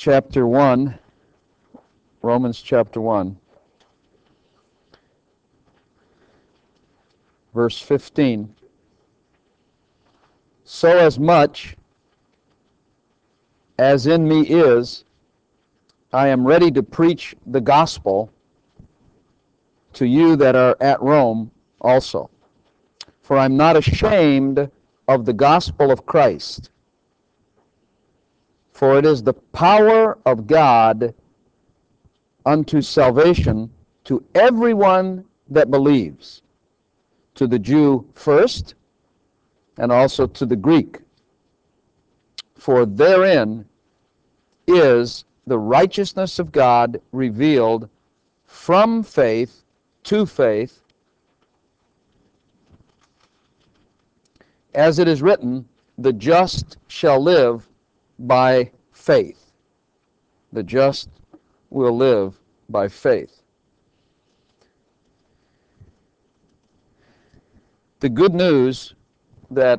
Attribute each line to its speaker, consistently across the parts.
Speaker 1: chapter 1, Romans chapter 1, verse 15. So as much as in me is, I am ready to preach the gospel to you that are at Rome also. For I am not ashamed of the gospel of Christ, for it is the power of God unto salvation to everyone that believes, to the Jew first, and also to the Greek. For therein is the righteousness of God revealed from faith to faith, as it is written, the just shall live by faith. The just will live by faith. The good news that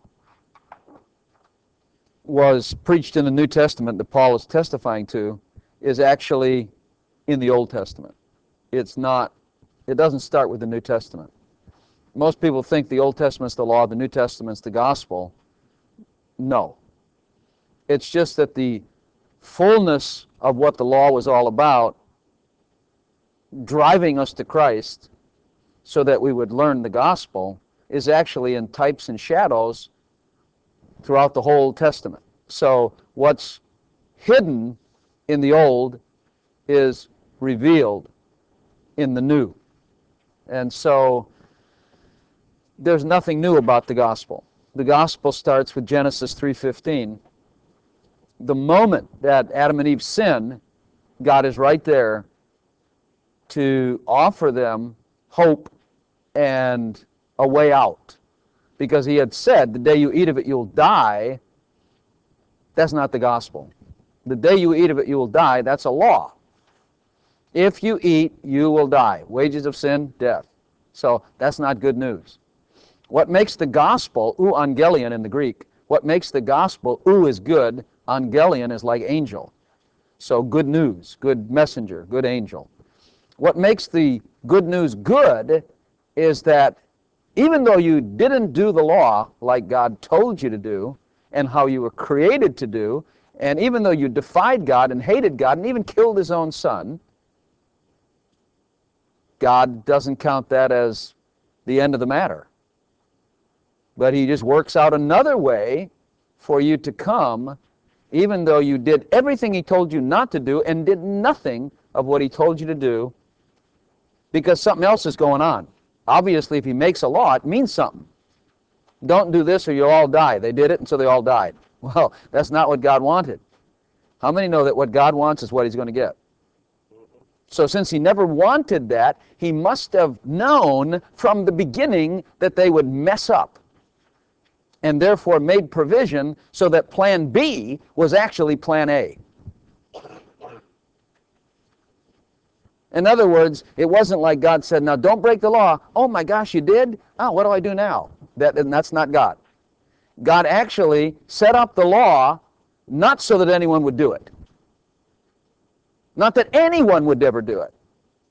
Speaker 1: was preached in the New Testament that Paul is testifying to is actually in the Old Testament. It doesn't start with the New Testament. Most people think the Old Testament's the law, the New Testament's the gospel. No. It's just that the fullness of what the law was all about, driving us to Christ so that we would learn the gospel, is actually in types and shadows throughout the whole Testament. So what's hidden in the Old is revealed in the New. And so there's nothing new about the gospel. The gospel starts with Genesis 3:15. The moment that Adam and Eve sin, God is right there to offer them hope and a way out. Because he had said, the day you eat of it, you'll die. That's not the gospel. The day you eat of it, you will die. That's a law. If you eat, you will die. Wages of sin, death. So that's not good news. What makes the gospel, euangelion in the Greek, what makes the gospel, is good, angelion is like angel. So good news, good messenger, good angel. What makes the good news good is that even though you didn't do the law like God told you to do and how you were created to do, and even though you defied God and hated God and even killed his own son, God doesn't count that as the end of the matter. But he just works out another way for you to come, even though you did everything he told you not to do and did nothing of what he told you to do, because something else is going on. Obviously, if he makes a law, it means something. Don't do this or you'll all die. They did it, and so they all died. Well, that's not what God wanted. How many know that what God wants is what he's going to get? So since he never wanted that, he must have known from the beginning that they would mess up, and therefore made provision so that plan B was actually plan A. In other words, it wasn't like God said, now don't break the law. Oh my gosh, you did? Oh, what do I do now? That's not God. God actually set up the law not so that anyone would do it. Not that anyone would ever do it.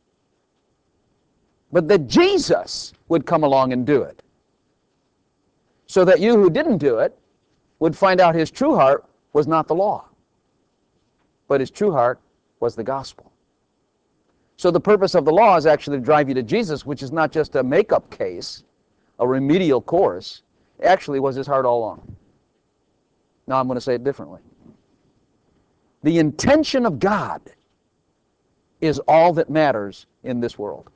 Speaker 1: But that Jesus would come along and do it. So that you who didn't do it would find out his true heart was not the law, but his true heart was the gospel. So the purpose of the law is actually to drive you to Jesus, which is not just a make-up case, a remedial course. It actually was his heart all along. Now I'm going to say it differently. The intention of God is all that matters in this world.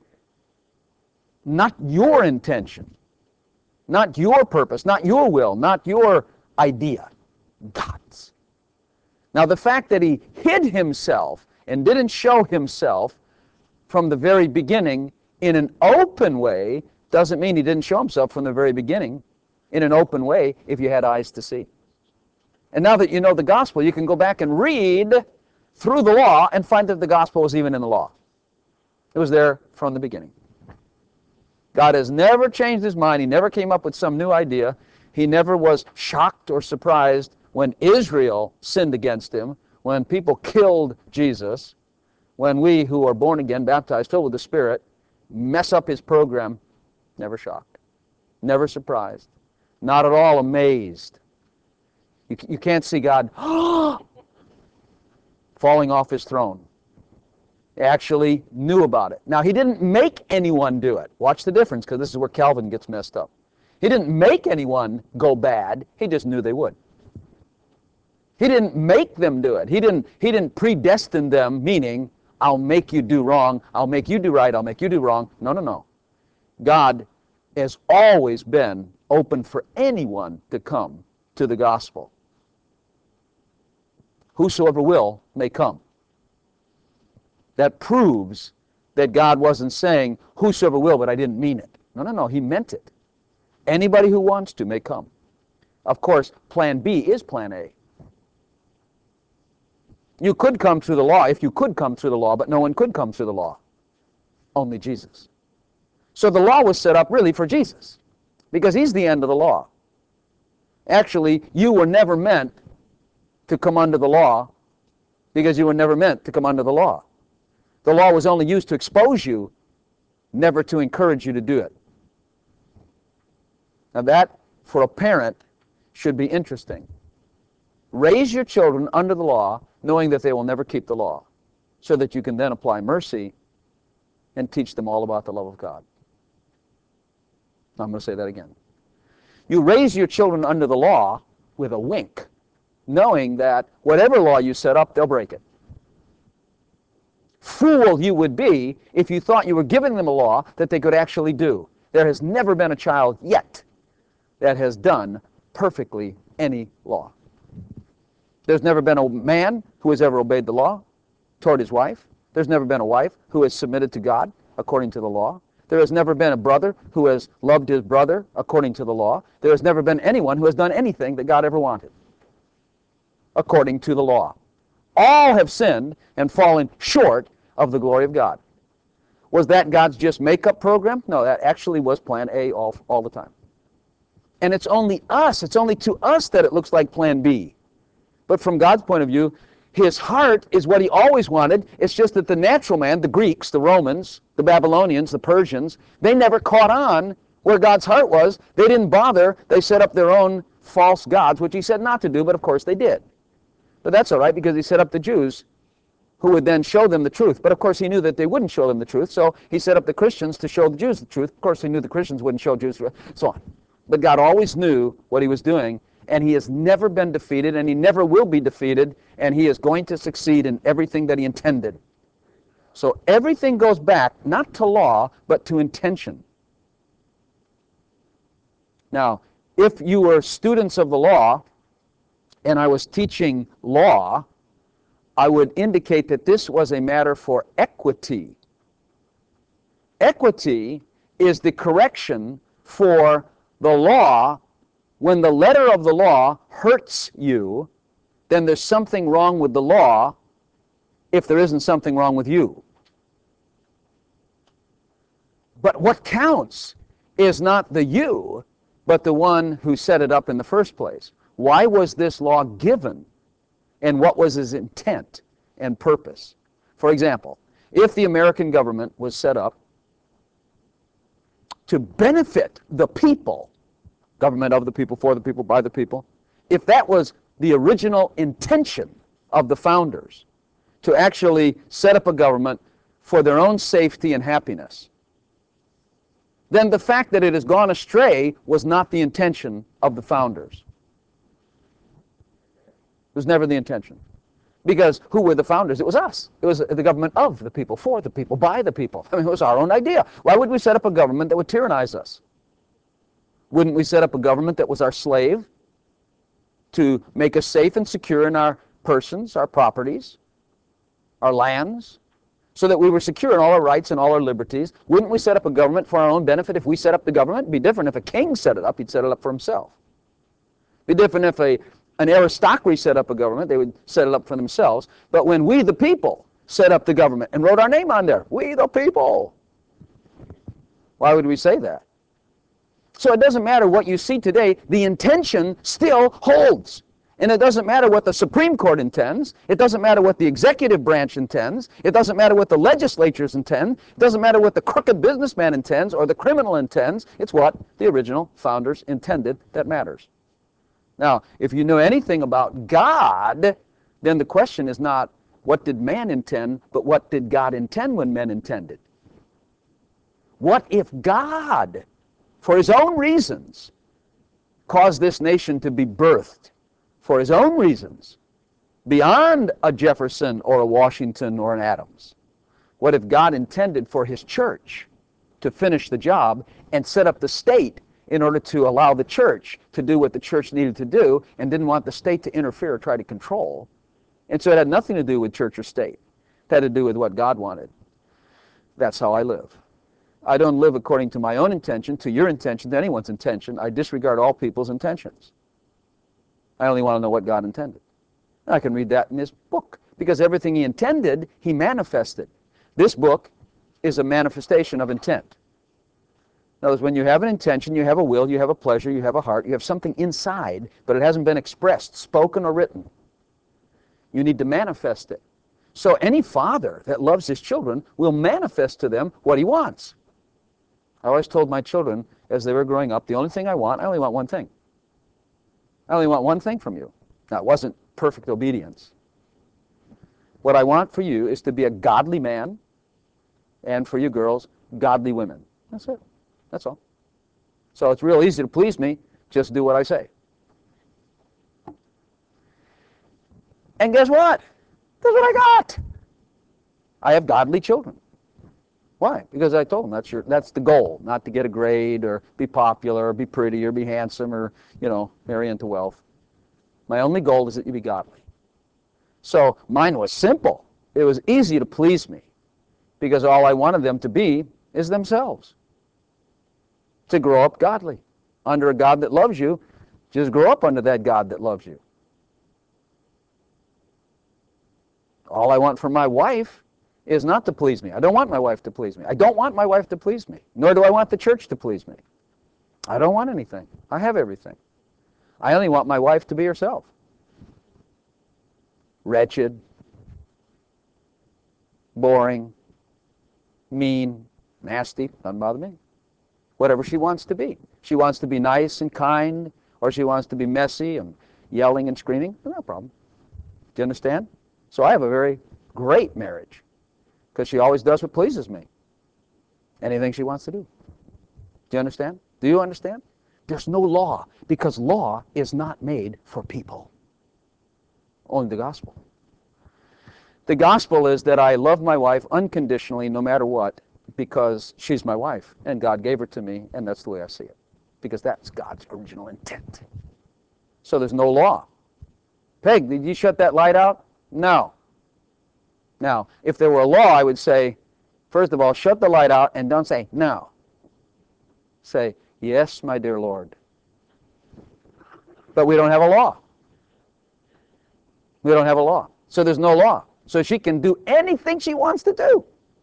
Speaker 1: Not your intention, not your purpose, not your will, not your idea. God's. Now the fact that he hid himself and didn't show himself from the very beginning in an open way doesn't mean he didn't show himself from the very beginning in an open way if you had eyes to see. And now that you know the gospel, you can go back and read through the law and find that the gospel was even in the law. It was there from the beginning. God has never changed his mind. He never came up with some new idea. He never was shocked or surprised when Israel sinned against him, when people killed Jesus, when we who are born again, baptized, filled with the Spirit, mess up his program, never shocked, never surprised, not at all amazed. You can't see God falling off his throne. He actually knew about it. Now, he didn't make anyone do it. Watch the difference, because this is where Calvin gets messed up. He didn't make anyone go bad. He just knew they would. He didn't make them do it. He didn't predestine them, meaning, I'll make you do wrong, I'll make you do right, I'll make you do wrong. No, no, no. God has always been open for anyone to come to the gospel. Whosoever will may come. That proves that God wasn't saying, whosoever will, but I didn't mean it. No, no, no, he meant it. Anybody who wants to may come. Of course, plan B is plan A. You could come through the law if you could come through the law, but no one could come through the law. Only Jesus. So the law was set up really for Jesus, because he's the end of the law. Actually, you were never meant to come under the law, because you were never meant to come under the law. The law was only used to expose you, never to encourage you to do it. Now that, for a parent, should be interesting. Raise your children under the law, knowing that they will never keep the law, so that you can then apply mercy and teach them all about the love of God. I'm going to say that again. You raise your children under the law with a wink, knowing that whatever law you set up, they'll break it. Fool you would be if you thought you were giving them a law that they could actually do. There has never been a child yet that has done perfectly any law. There's never been a man who has ever obeyed the law toward his wife. There's never been a wife who has submitted to God according to the law. There has never been a brother who has loved his brother according to the law. There has never been anyone who has done anything that God ever wanted according to the law. All have sinned and fallen short of the glory of God. Was that God's just make-up program? No, that actually was plan A all the time. And it's only to us that it looks like plan B. But from God's point of view, his heart is what he always wanted. It's just that the natural man, the Greeks, the Romans, the Babylonians, the Persians, they never caught on where God's heart was. They didn't bother. They set up their own false gods, which he said not to do, but of course they did. But that's all right, because he set up the Jews who would then show them the truth. But of course he knew that they wouldn't show them the truth, so he set up the Christians to show the Jews the truth. Of course he knew the Christians wouldn't show Jews the truth, so on. But God always knew what he was doing, and he has never been defeated, and he never will be defeated, and he is going to succeed in everything that he intended. So everything goes back, not to law, but to intention. Now, if you were students of the law, and I was teaching law, I would indicate that this was a matter for equity. Equity is the correction for the law. When the letter of the law hurts you, then there's something wrong with the law if there isn't something wrong with you. But what counts is not the you, but the one who set it up in the first place. Why was this law given? And what was his intent and purpose? For example, if the American government was set up to benefit the people, government of the people, for the people, by the people, if that was the original intention of the founders, to actually set up a government for their own safety and happiness, then the fact that it has gone astray was not the intention of the founders. It was never the intention. Because who were the founders? It was us. It was the government of the people, for the people, by the people. I mean, it was our own idea. Why would we set up a government that would tyrannize us? Wouldn't we set up a government that was our slave to make us safe and secure in our persons, our properties, our lands, so that we were secure in all our rights and all our liberties? Wouldn't we set up a government for our own benefit if we set up the government? It'd be different if a king set it up. He'd set it up for himself. It'd be different if an aristocracy set up a government. They would set it up for themselves. But when we, the people, set up the government and wrote our name on there, we the people, why would we say that? So it doesn't matter what you see today, the intention still holds. And it doesn't matter what the Supreme Court intends. It doesn't matter what the executive branch intends. It doesn't matter what the legislatures intend. It doesn't matter what the crooked businessman intends or the criminal intends. It's what the original founders intended that matters. Now, if you know anything about God, then the question is not what did man intend, but what did God intend when men intended? What if God, for his own reasons, caused this nation to be birthed for his own reasons, beyond a Jefferson or a Washington or an Adams? What if God intended for his church to finish the job and set up the state in order to allow the church to do what the church needed to do and didn't want the state to interfere or try to control? And so it had nothing to do with church or state. It had to do with what God wanted. That's how I live. I don't live according to my own intention, to your intention, to anyone's intention. I disregard all people's intentions. I only want to know what God intended. And I can read that in his book, because everything he intended, he manifested. This book is a manifestation of intent. In other words, when you have an intention, you have a will, you have a pleasure, you have a heart, you have something inside, but it hasn't been expressed, spoken, or written. You need to manifest it. So any father that loves his children will manifest to them what he wants. I always told my children as they were growing up, the only thing I only want one thing. I only want one thing from you. Now, it wasn't perfect obedience. What I want for you is to be a godly man, and for you girls, godly women. That's it. That's all. So it's real easy to please me. Just do what I say. And guess what? That's what I got. I have godly children. Why? Because I told them that's the goal, not to get a grade or be popular or be pretty or be handsome or, marry into wealth. My only goal is that you be godly. So mine was simple. It was easy to please me because all I wanted them to be is themselves. To grow up godly. Under a God that loves you, just grow up under that God that loves you. All I want from my wife is not to please me. I don't want my wife to please me. I don't want my wife to please me, nor do I want the church to please me. I don't want anything. I have everything. I only want my wife to be herself. Wretched, boring, mean, nasty, doesn't bother me. Whatever she wants to be. She wants to be nice and kind, or she wants to be messy and yelling and screaming, no problem. Do you understand? So I have a very great marriage because she always does what pleases me. Anything she wants to do. Do you understand? Do you understand? There's no law because law is not made for people. Only the gospel. The gospel is that I love my wife unconditionally no matter what because she's my wife and God gave her to me, and that's the way I see it because that's God's original intent. So there's no law. Peg, did you shut that light out? No. Now, if there were a law, I would say, first of all, shut the light out and don't say, no. Say, yes, my dear Lord. But we don't have a law. We don't have a law. So there's no law. So she can do anything she wants to do.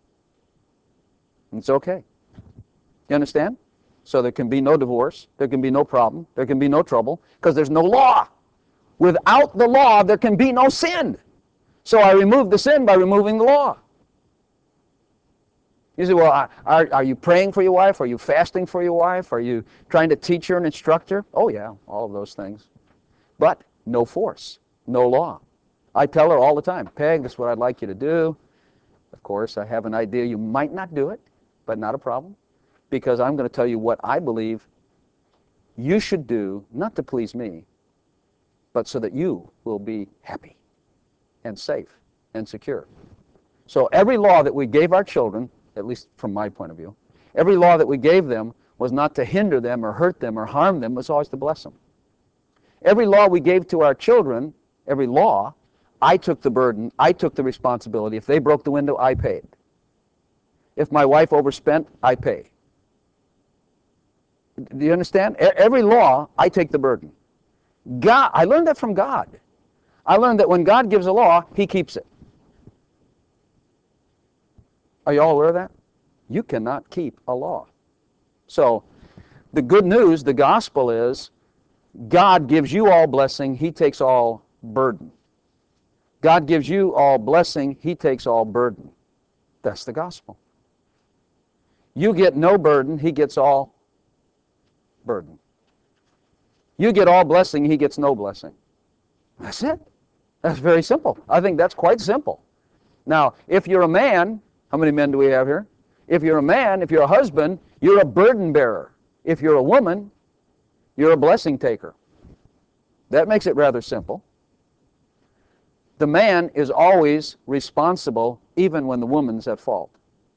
Speaker 1: It's okay. You understand? So there can be no divorce. There can be no problem. There can be no trouble because there's no law. Without the law, there can be no sin. So I remove the sin by removing the law. You say, well, are you praying for your wife? Are you fasting for your wife? Are you trying to teach her and instruct her? Oh, yeah, all of those things. But no force, no law. I tell her all the time, Peg, this is what I'd like you to do. Of course, I have an idea you might not do it, but not a problem, because I'm going to tell you what I believe you should do, not to please me, but so that you will be happy and safe and secure. So every law that we gave our children, at least from my point of view, every law that we gave them was not to hinder them or hurt them or harm them, it was always to bless them. Every law we gave to our children, every law, I took the burden, I took the responsibility. If they broke the window, I paid. If my wife overspent, I pay. Do you understand? Every law, I take the burden. God, I learned that from God. I learned that when God gives a law, He keeps it. Are you all aware of that? You cannot keep a law. So the good news, the gospel is God gives you all blessing, he takes all burden. God gives you all blessing, he takes all burden. That's the gospel. You get no burden, he gets all burden. You get all blessing, he gets no blessing. That's it. That's very simple. I think that's quite simple. Now, if you're a man, how many men do we have here? If you're a man, if you're a husband, you're a burden bearer. If you're a woman, you're a blessing taker. That makes it rather simple. The man is always responsible, even when the woman's at fault.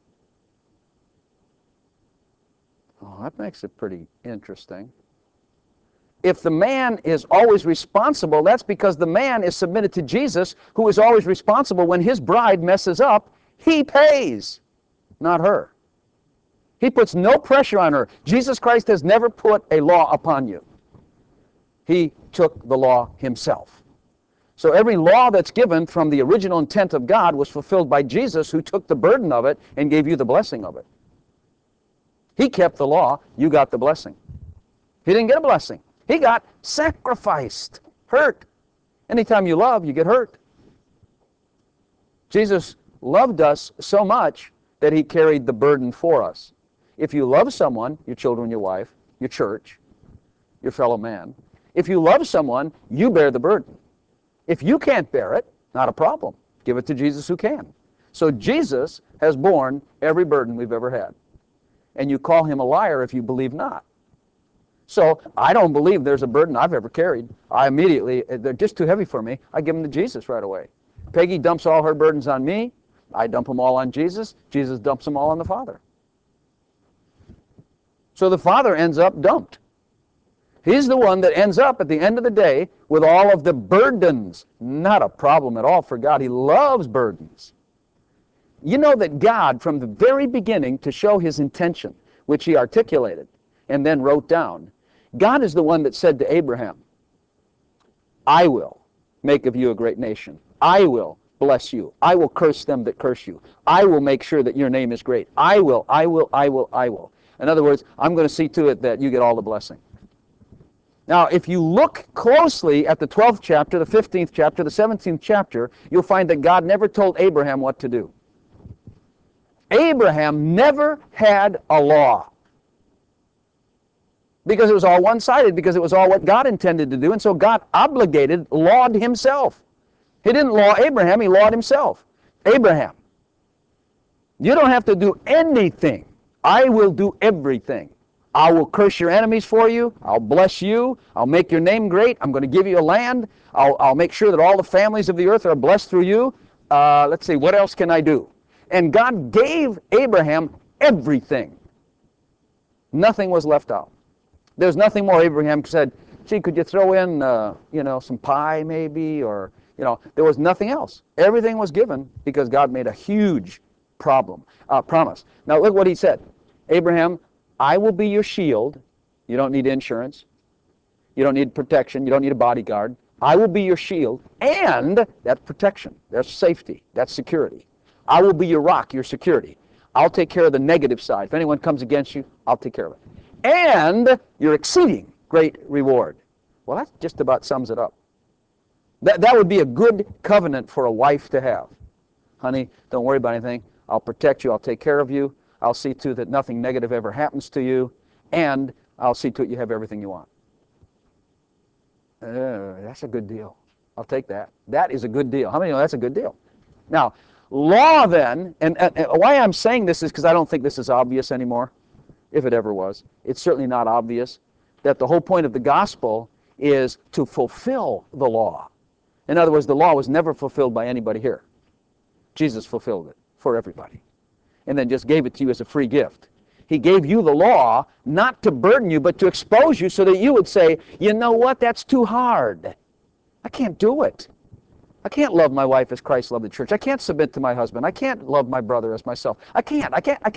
Speaker 1: Oh, that makes it pretty interesting. If the man is always responsible, that's because the man is submitted to Jesus, who is always responsible. When his bride messes up, he pays, not her. He puts no pressure on her. Jesus Christ has never put a law upon you. He took the law himself. So every law that's given from the original intent of God was fulfilled by Jesus, who took the burden of it and gave you the blessing of it. He kept the law, you got the blessing. He didn't get a blessing. He got sacrificed, hurt. Anytime you love, you get hurt. Jesus loved us so much that he carried the burden for us. If you love someone, your children, your wife, your church, your fellow man, if you love someone, you bear the burden. If you can't bear it, not a problem. Give it to Jesus who can. So Jesus has borne every burden we've ever had. And you call him a liar if you believe not. So I don't believe there's a burden I've ever carried. I immediately, they're just too heavy for me, I give them to Jesus right away. Peggy dumps all her burdens on me. I dump them all on Jesus. Jesus dumps them all on the Father. So the Father ends up dumped. He's the one that ends up at the end of the day with all of the burdens. Not a problem at all for God. He loves burdens. You know that God, from the very beginning, to show his intention, which he articulated and then wrote down, God is the one that said to Abraham, I will make of you a great nation. I will bless you. I will curse them that curse you. I will make sure that your name is great. I will. In other words, I'm going to see to it that you get all the blessing. Now, if you look closely at the 12th chapter, the 15th chapter, the 17th chapter, you'll find that God never told Abraham what to do. Abraham never had a law, because it was all one-sided, because it was all what God intended to do, and so God lawed himself. He didn't law Abraham, he lawed himself. Abraham, you don't have to do anything. I will do everything. I will curse your enemies for you. I'll bless you. I'll make your name great. I'm going to give you a land. I'll make sure that all the families of the earth are blessed through you. Let's see, what else can I do? And God gave Abraham everything. Nothing was left out. There's nothing more. Abraham said, gee, could you throw in, some pie maybe? Or, there was nothing else. Everything was given because God made a huge promise. Now look what he said. Abraham, I will be your shield. You don't need insurance. You don't need protection. You don't need a bodyguard. I will be your shield. And that's protection. That's safety. That's security. I will be your rock, your security. I'll take care of the negative side. If anyone comes against you, I'll take care of it. And your exceeding great reward. Well, that just about sums it up. That would be a good covenant for a wife to have. Honey, don't worry about anything. I'll protect you. I'll take care of you. I'll see to it that nothing negative ever happens to you. And I'll see to it you have everything you want. That's a good deal. I'll take that. That is a good deal. How many know that's a good deal? Now, law then, and why I'm saying this is because I don't think this is obvious anymore, if it ever was. It's certainly not obvious that the whole point of the gospel is to fulfill the law. In other words, the law was never fulfilled by anybody here. Jesus fulfilled it for everybody, and then just gave it to you as a free gift. He gave you the law not to burden you, but to expose you so that you would say, you know what, that's too hard. I can't do it. I can't love my wife as Christ loved the church. I can't submit to my husband. I can't love my brother as myself. I can't.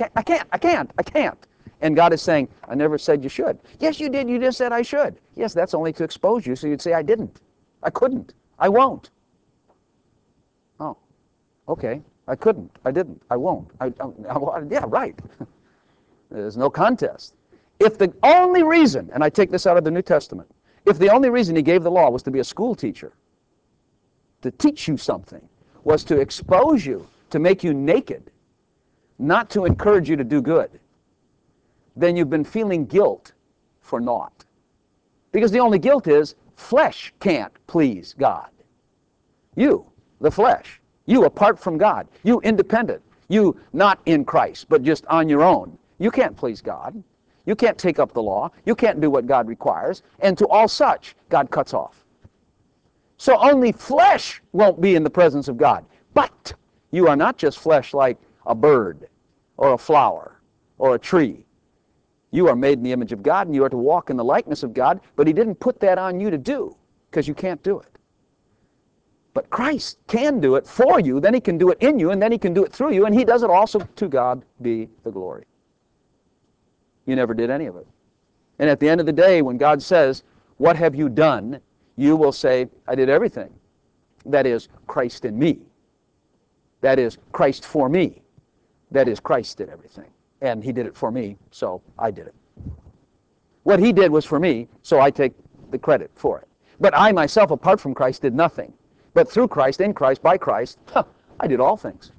Speaker 1: And God is saying, I never said you should. Yes, you did. You just said I should. Yes, that's only to expose you, so you'd say I didn't. I couldn't. I won't. Oh, okay. I couldn't. I didn't. I won't. Yeah, right. There's no contest. If the only reason, and I take this out of the New Testament, If the only reason he gave the law was to be a school teacher, to teach you something, was to expose you, to make you naked, not to encourage you to do good, then you've been feeling guilt for naught. Because the only guilt is flesh can't please God. You, the flesh, you apart from God, you independent, you not in Christ, but just on your own. You can't please God. You can't take up the law. You can't do what God requires. And to all such, God cuts off. So only flesh won't be in the presence of God. But you are not just flesh like a bird or a flower or a tree. You are made in the image of God, and you are to walk in the likeness of God, but he didn't put that on you to do, because you can't do it. But Christ can do it for you, then he can do it in you, and then he can do it through you, and he does it also. To God be the glory. You never did any of it. And at the end of the day, when God says, what have you done? You will say, I did everything. That is, Christ in me. That is, Christ for me. That is, Christ did everything. And he did it for me, so I did it. What he did was for me, so I take the credit for it. But I myself, apart from Christ, did nothing. But through Christ, in Christ, by Christ, I did all things.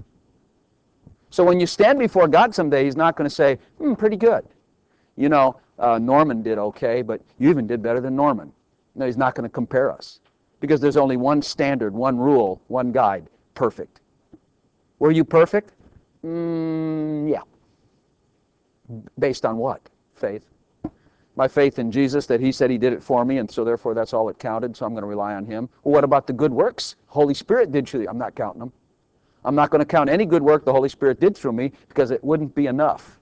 Speaker 1: So when you stand before God someday, he's not going to say, pretty good. You know, Norman did okay, but you even did better than Norman. No, he's not going to compare us. Because there's only one standard, one rule, one guide, perfect. Were you perfect? Yeah. Based on what? Faith. My faith in Jesus, that he said he did it for me, and so therefore that's all it counted, so I'm going to rely on him. Well, what about the good works? Holy Spirit did through you. I'm not counting them. I'm not going to count any good work the Holy Spirit did through me, because it wouldn't be enough.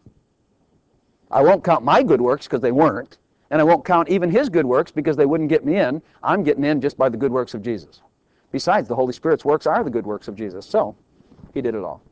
Speaker 1: I won't count my good works, because they weren't, and I won't count even his good works, because they wouldn't get me in. I'm getting in just by the good works of Jesus. Besides, the Holy Spirit's works are the good works of Jesus, so he did it all.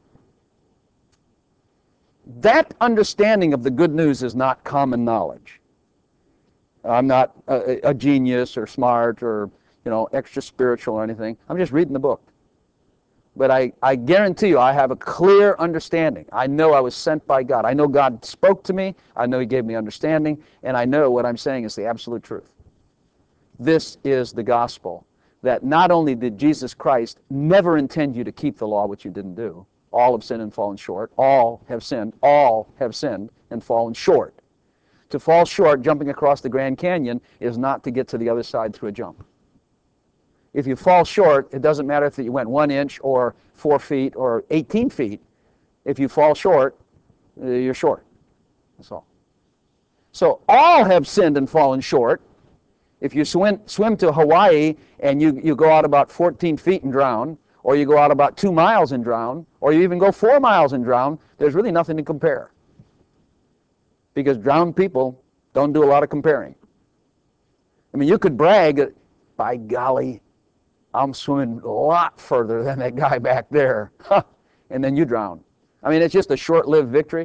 Speaker 1: That understanding of the good news is not common knowledge. I'm not a genius or smart or, extra spiritual or anything. I'm just reading the book. But I guarantee you I have a clear understanding. I know I was sent by God. I know God spoke to me. I know he gave me understanding. And I know what I'm saying is the absolute truth. This is the gospel, that not only did Jesus Christ never intend you to keep the law, which you didn't do. All have sinned and fallen short. All have sinned. All have sinned and fallen short. To fall short jumping across the Grand Canyon is not to get to the other side through a jump. If you fall short, it doesn't matter if you went 1 inch or 4 feet or 18 feet. If you fall short, you're short. That's all. So all have sinned and fallen short. If you swim to Hawaii and you go out about 14 feet and drown, or you go out about 2 miles and drown, or you even go 4 miles and drown, there's really nothing to compare. Because drowned people don't do a lot of comparing. I mean, you could brag, by golly, I'm swimming a lot further than that guy back there. And then you drown. I mean, it's just a short-lived victory.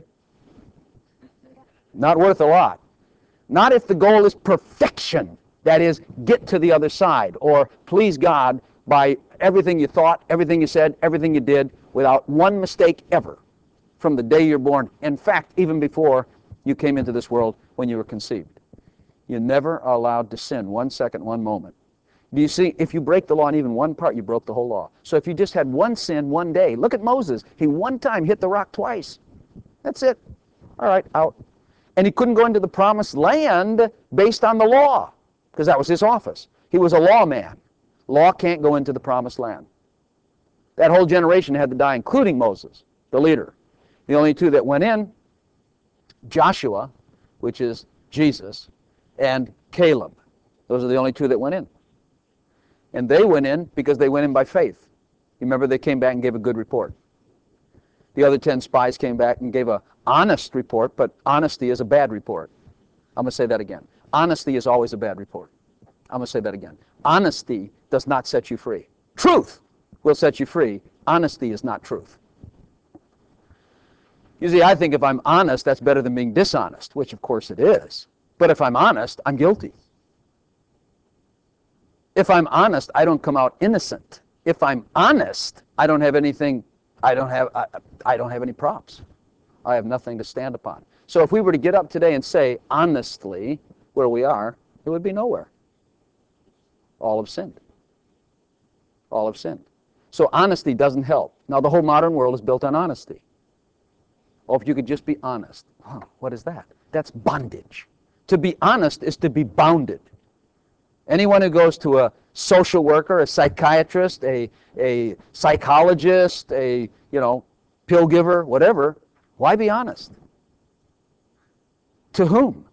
Speaker 1: Not worth a lot. Not if the goal is perfection. That is, get to the other side, or please God by everything you thought, everything you said, everything you did, without one mistake ever, from the day you're born. In fact, even before you came into this world, when you were conceived. You're never allowed to sin 1 second, 1 moment. Do you see, if you break the law in even one part, you broke the whole law. So if you just had one sin one day, look at Moses. He one time hit the rock twice. That's it. All right, out. And he couldn't go into the promised land based on the law, because that was his office. He was a lawman. Law can't go into the promised land. That whole generation had to die, including Moses, the leader. The only two that went in, Joshua, which is Jesus, and Caleb. Those are the only two that went in. And they went in because they went in by faith. You remember they came back and gave a good report. The other 10 spies came back and gave an honest report, but honesty is a bad report. I'm going to say that again. Honesty is always a bad report. I'm going to say that again. Honesty does not set you free. Truth will set you free. Honesty is not truth. You see, I think if I'm honest, that's better than being dishonest, which of course it is. But if I'm honest, I'm guilty. If I'm honest, I don't come out innocent. If I'm honest, I don't have anything, I don't have any props. I have nothing to stand upon. So if we were to get up today and say honestly where we are, it would be nowhere. All have sinned. All have sinned. So honesty doesn't help. Now the whole modern world is built on honesty. Oh, if you could just be honest. Huh, what is that? That's bondage. To be honest is to be bounded. Anyone who goes to a social worker, a psychiatrist, a psychologist, a, pill giver, whatever, why be honest? To whom?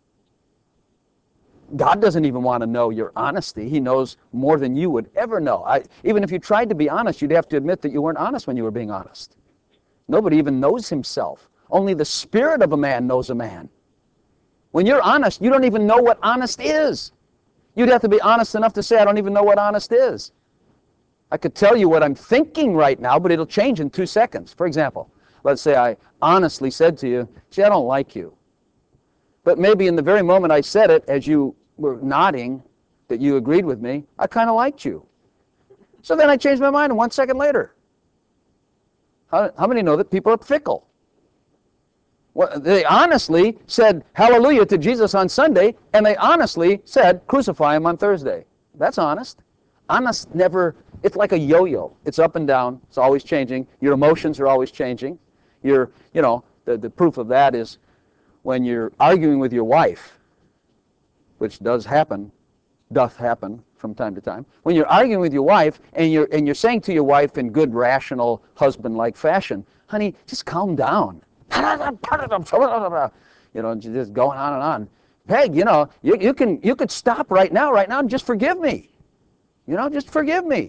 Speaker 1: God doesn't even want to know your honesty. He knows more than you would ever know. Even if you tried to be honest, you'd have to admit that you weren't honest when you were being honest. Nobody even knows himself. Only the spirit of a man knows a man. When you're honest, you don't even know what honest is. You'd have to be honest enough to say, I don't even know what honest is. I could tell you what I'm thinking right now, but it'll change in 2 seconds. For example, let's say I honestly said to you, gee, I don't like you. But maybe in the very moment I said it, as you were nodding, that you agreed with me, I kind of liked you. So then I changed my mind 1 second later. How many know that people are fickle? Well, they honestly said hallelujah to Jesus on Sunday, and they honestly said crucify him on Thursday. That's honest. Honest never, it's like a yo-yo. It's up and down. It's always changing. Your emotions are always changing. The proof of that is when you're arguing with your wife, which doth happen from time to time. When you're arguing with your wife and you're saying to your wife in good, rational, husband-like fashion, honey, just calm down. And she's just going on and on. Peg, you could stop right now and just forgive me. Just forgive me.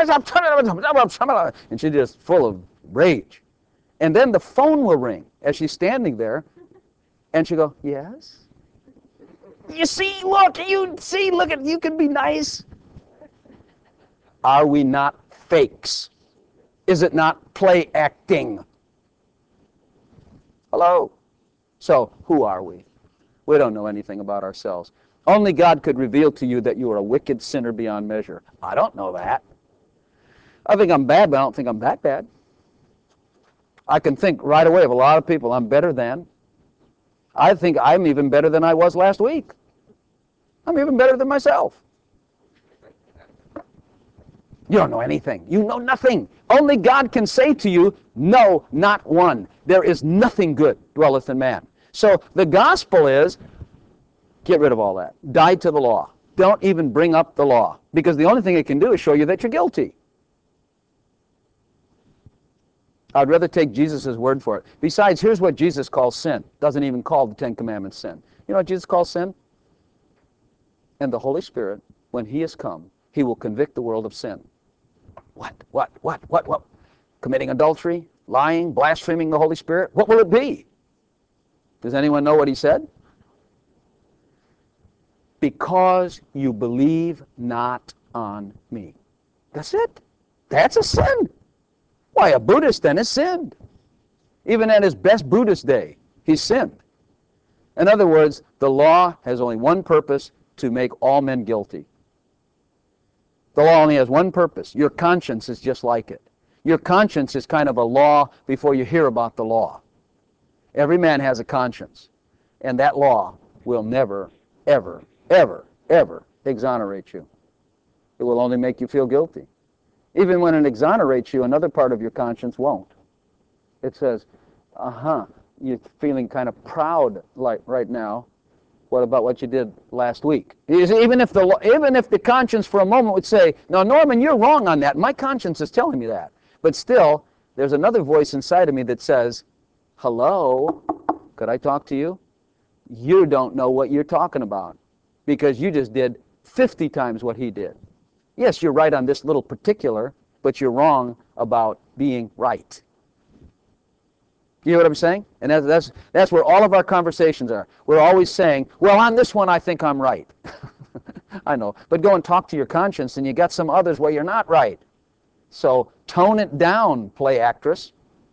Speaker 1: And she's just full of rage. And then the phone will ring as she's standing there, and she'll go, yes? You see, look, you can be nice. Are we not fakes? Is it not play acting? Hello? So, who are we? We don't know anything about ourselves. Only God could reveal to you that you are a wicked sinner beyond measure. I don't know that. I think I'm bad, but I don't think I'm that bad. I can think right away of a lot of people I'm better than. I think I'm even better than I was last week. I'm even better than myself. You don't know anything. You know nothing. Only God can say to you, no, not one. There is nothing good dwelleth in man. So the gospel is, get rid of all that. Die to the law. Don't even bring up the law. Because the only thing it can do is show you that you're guilty. I'd rather take Jesus' word for it. Besides, here's what Jesus calls sin. Doesn't even call the Ten Commandments sin. You know what Jesus calls sin? And the Holy Spirit, when he has come, he will convict the world of sin. What? Committing adultery, lying, blaspheming the Holy Spirit? What will it be? Does anyone know what he said? Because you believe not on me. That's it. That's a sin. Why, a Buddhist then has sinned. Even at his best Buddhist day, he sinned. In other words, the law has only one purpose, to make all men guilty. The law only has one purpose. Your conscience is just like it. Your conscience is kind of a law before you hear about the law. Every man has a conscience, and that law will never, ever, ever, ever exonerate you. It will only make you feel guilty. Even when it exonerates you, another part of your conscience won't. It says, you're feeling kind of proud like right now. What about what you did last week? Even if the conscience for a moment would say, no, Norman, you're wrong on that. My conscience is telling me that. But still, there's another voice inside of me that says, hello, could I talk to you? You don't know what you're talking about because you just did 50 times what he did. Yes, you're right on this little particular, but you're wrong about being right. You know what I'm saying? And that's where all of our conversations are. We're always saying, well, on this one I think I'm right. I know. But go and talk to your conscience, and you got some others where you're not right. So tone it down, play actress.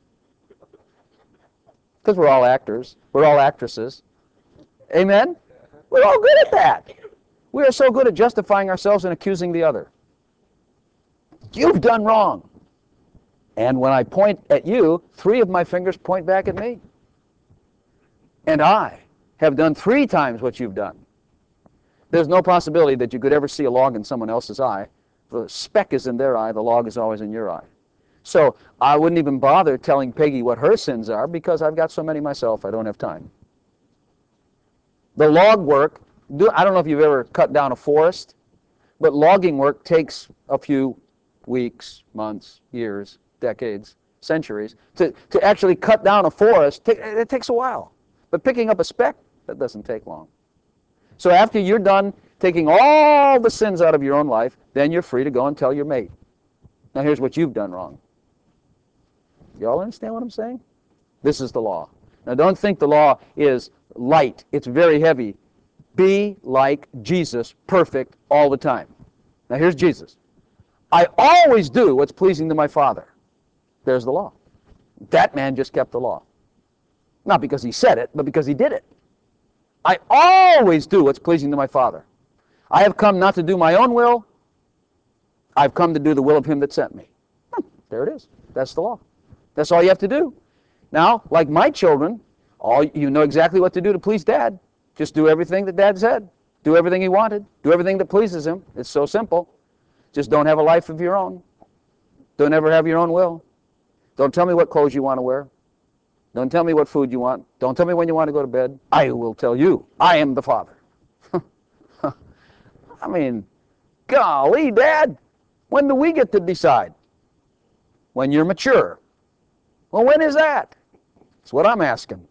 Speaker 1: Because we're all actors. We're all actresses. Amen? We're all good at that. We are so good at justifying ourselves and accusing the other. You've done wrong. And when I point at you, 3 of my fingers point back at me. And I have done 3 times what you've done. There's no possibility that you could ever see a log in someone else's eye. The speck is in their eye, the log is always in your eye. So I wouldn't even bother telling Peggy what her sins are because I've got so many myself, I don't have time. The log work, I don't know if you've ever cut down a forest, but logging work takes a few weeks, months, years, decades, centuries. To actually cut down a forest, it takes a while. But picking up a speck, that doesn't take long. So after you're done taking all the sins out of your own life, then you're free to go and tell your mate. Now here's what you've done wrong. You all understand what I'm saying? This is the law. Now don't think the law is light. It's very heavy. Be like Jesus, perfect all the time. Now here's Jesus. I always do what's pleasing to my Father. There's the law. That man just kept the law. Not because he said it, but because he did it. I always do what's pleasing to my Father. I have come not to do my own will. I've come to do the will of him that sent me. There it is. That's the law. That's all you have to do. Now, like my children, you know exactly what to do to please Dad. Just do everything that Dad said. Do everything he wanted. Do everything that pleases him. It's so simple. Just don't have a life of your own. Don't ever have your own will. Don't tell me what clothes you want to wear. Don't tell me what food you want. Don't tell me when you want to go to bed. I will tell you. I am the Father. I mean, golly, Dad, when do we get to decide? When you're mature. Well, when is that? That's what I'm asking.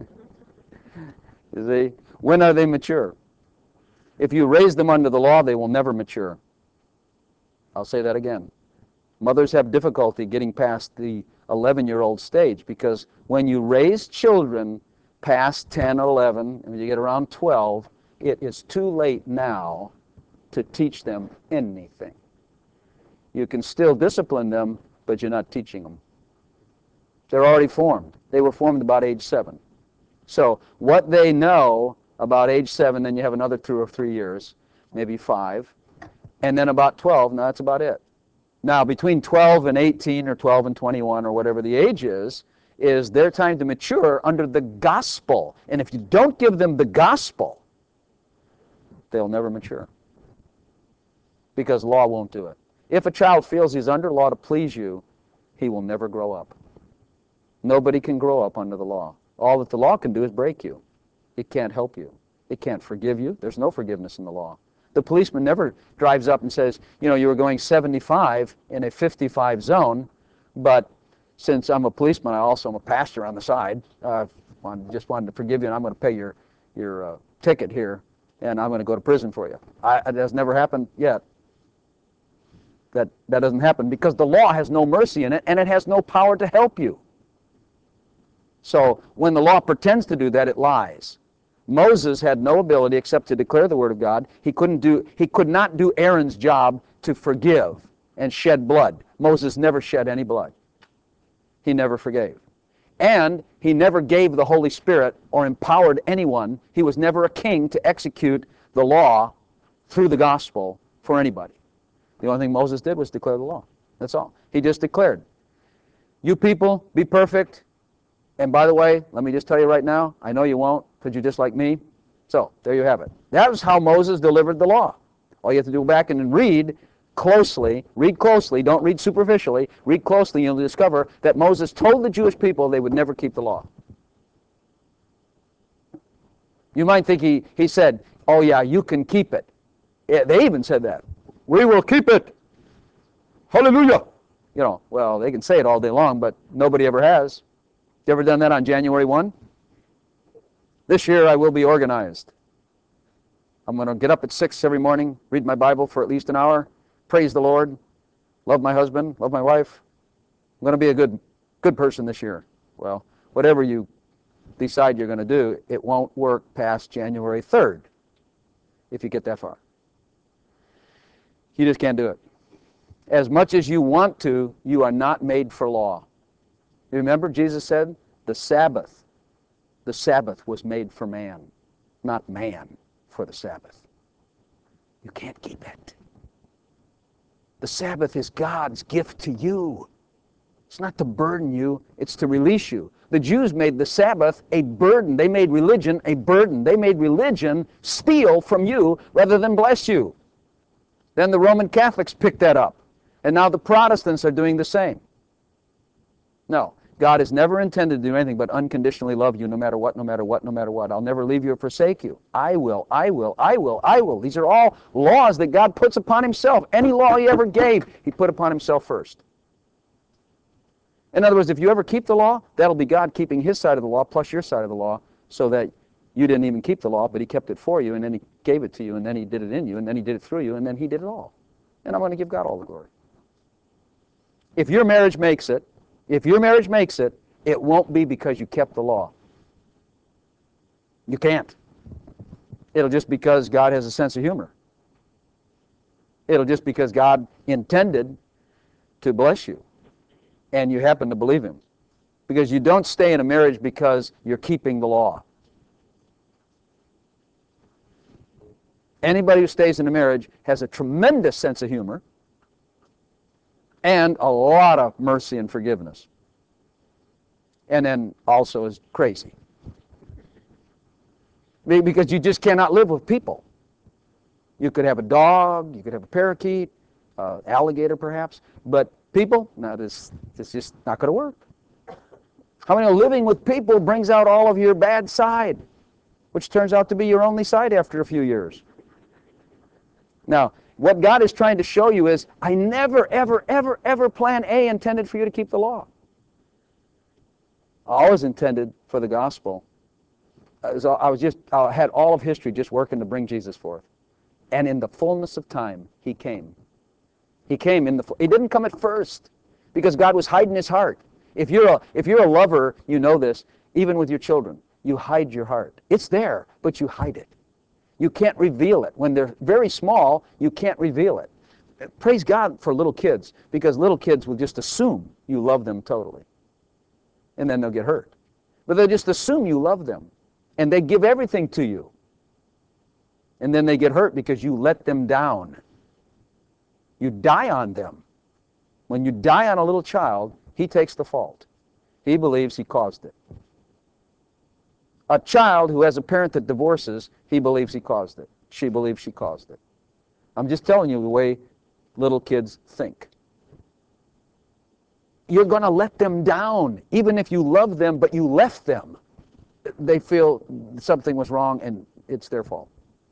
Speaker 1: You see, when are they mature? If you raise them under the law, they will never mature. I'll say that again. Mothers have difficulty getting past the 11-year-old stage because when you raise children past 10 or 11, and when you get around 12, it is too late now to teach them anything. You can still discipline them, but you're not teaching them. They're already formed. They were formed about age 7. So what they know about age 7, then you have another 2 or 3 years, maybe 5, and then about 12, now that's about it. Now, between 12 and 18 or 12 and 21 or whatever the age is their time to mature under the gospel. And if you don't give them the gospel, they'll never mature because law won't do it. If a child feels he's under law to please you, he will never grow up. Nobody can grow up under the law. All that the law can do is break you. It can't help you. It can't forgive you. There's no forgiveness in the law. The policeman never drives up and says, you know, you were going 75 in a 55 zone, but since I'm a policeman, I also am a pastor on the side. Just wanted to forgive you, and I'm going to pay your ticket here, and I'm going to go to prison for you. It has never happened yet. That doesn't happen because the law has no mercy in it, and it has no power to help you. So when the law pretends to do that, it lies. Moses had no ability except to declare the word of God. He could not do Aaron's job to forgive and shed blood. Moses never shed any blood. He never forgave. And he never gave the Holy Spirit or empowered anyone. He was never a king to execute the law through the gospel for anybody. The only thing Moses did was declare the law. That's all. He just declared, you people, be perfect. And by the way, let me just tell you right now, I know you won't because you're just like me. So there you have it. That was how Moses delivered the law. All you have to do back and read closely, don't read superficially, read closely, and you'll discover that Moses told the Jewish people they would never keep the law. You might think he said, oh yeah, you can keep it. Yeah, they even said that. We will keep it. Hallelujah. You know, well, they can say it all day long, but nobody ever has. You ever done that on January 1? This year I will be organized. I'm going to get up at 6 every morning, read my Bible for at least an hour, praise the Lord, love my husband, love my wife. I'm going to be a good person this year. Well, whatever you decide you're going to do, it won't work past January 3rd if you get that far. You just can't do it. As much as you want to, you are not made for law. You remember Jesus said, the Sabbath was made for man, not man for the Sabbath. You can't keep it. The Sabbath is God's gift to you. It's not to burden you, it's to release you. The Jews made the Sabbath a burden. They made religion a burden. They made religion steal from you rather than bless you. Then the Roman Catholics picked that up. And now the Protestants are doing the same. No, God has never intended to do anything but unconditionally love you no matter what, no matter what, no matter what. I'll never leave you or forsake you. I will, I will, I will, I will. These are all laws that God puts upon himself. Any law he ever gave, he put upon himself first. In other words, if you ever keep the law, that'll be God keeping his side of the law plus your side of the law, so that you didn't even keep the law, but he kept it for you, and then he gave it to you, and then he did it in you, and then he did it through you, and then he did it all. And I'm going to give God all the glory. If your marriage makes it, it won't be because you kept the law. You can't. It'll just because God has a sense of humor. It'll just because God intended to bless you, and you happen to believe him. Because you don't stay in a marriage because you're keeping the law. Anybody who stays in a marriage has a tremendous sense of humor and a lot of mercy and forgiveness. And then also is crazy. Because you just cannot live with people. You could have a dog, you could have a parakeet, alligator perhaps, but people, no, this is just not going to work. How many living with people brings out all of your bad side, which turns out to be your only side after a few years? Now, what God is trying to show you is, I never, ever, ever, ever plan A intended for you to keep the law. I always intended for the gospel. I had all of history just working to bring Jesus forth. And in the fullness of time, he came. He came he didn't come at first because God was hiding his heart. If you're a lover, you know this, even with your children, you hide your heart. It's there, but you hide it. You can't reveal it. When they're very small, you can't reveal it. Praise God for little kids, because little kids will just assume you love them totally. And then they'll get hurt. But they'll just assume you love them. And they give everything to you. And then they get hurt because you let them down. You die on them. When you die on a little child, he takes the fault. He believes he caused it. A child who has a parent that divorces, he believes he caused it. She believes she caused it. I'm just telling you the way little kids think. You're going to let them down, even if you love them, but you left them. They feel something was wrong and it's their fault.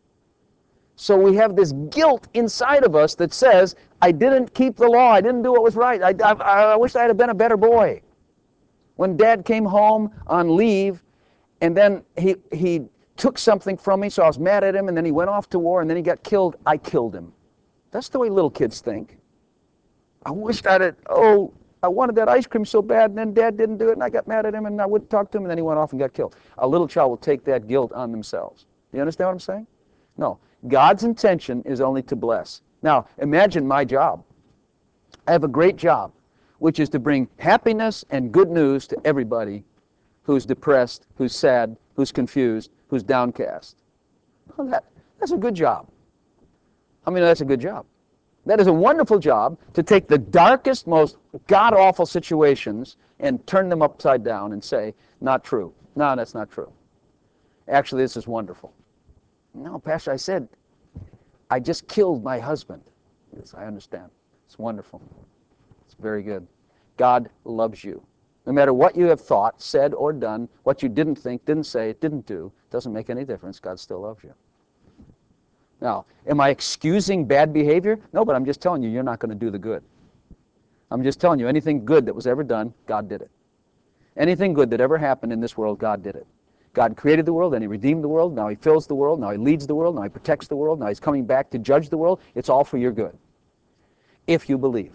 Speaker 1: So we have this guilt inside of us that says, I didn't keep the law, I didn't do what was right, I wish I had been a better boy. When Dad came home on leave, and then he took something from me, so I was mad at him, and then he went off to war, and then he got killed, I killed him. That's the way little kids think. I wished I wanted that ice cream so bad, and then Dad didn't do it, and I got mad at him, and I wouldn't talk to him, and then he went off and got killed. A little child will take that guilt on themselves. Do you understand what I'm saying? No. God's intention is only to bless. Now, imagine my job. I have a great job, which is to bring happiness and good news to everybody who's depressed, who's sad, who's confused, who's downcast. Well, that's a good job. I mean, that's a good job. That is a wonderful job, to take the darkest, most god-awful situations and turn them upside down and say, not true. No, that's not true. Actually, this is wonderful. No, Pastor, I said, I just killed my husband. Yes, I understand. It's wonderful. It's very good. God loves you. No matter what you have thought, said, or done, what you didn't think, didn't say, didn't do, doesn't make any difference. God still loves you. Now, am I excusing bad behavior? No, but I'm just telling you, you're not going to do the good. I'm just telling you, anything good that was ever done, God did it. Anything good that ever happened in this world, God did it. God created the world, and he redeemed the world. Now he fills the world. Now he leads the world. Now he protects the world. Now he's coming back to judge the world. It's all for your good. If you believe.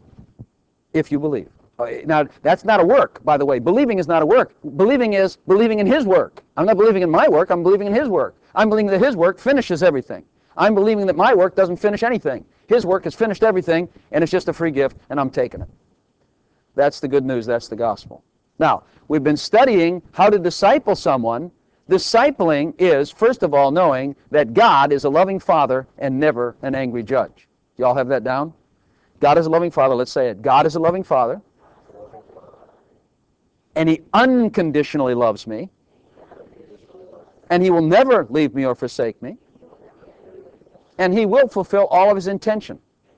Speaker 1: If you believe. Now, that's not a work, by the way. Believing is not a work. Believing is believing in his work. I'm not believing in my work. I'm believing in his work. I'm believing that his work finishes everything. I'm believing that my work doesn't finish anything. His work has finished everything, and it's just a free gift, and I'm taking it. That's the good news. That's the gospel. Now, we've been studying how to disciple someone. Discipling is, first of all, knowing that God is a loving Father and never an angry judge. You all have that down? God is a loving Father. Let's say it. God is a loving Father and He unconditionally loves me, and He will never leave me or forsake me, and He will fulfill all of His intention.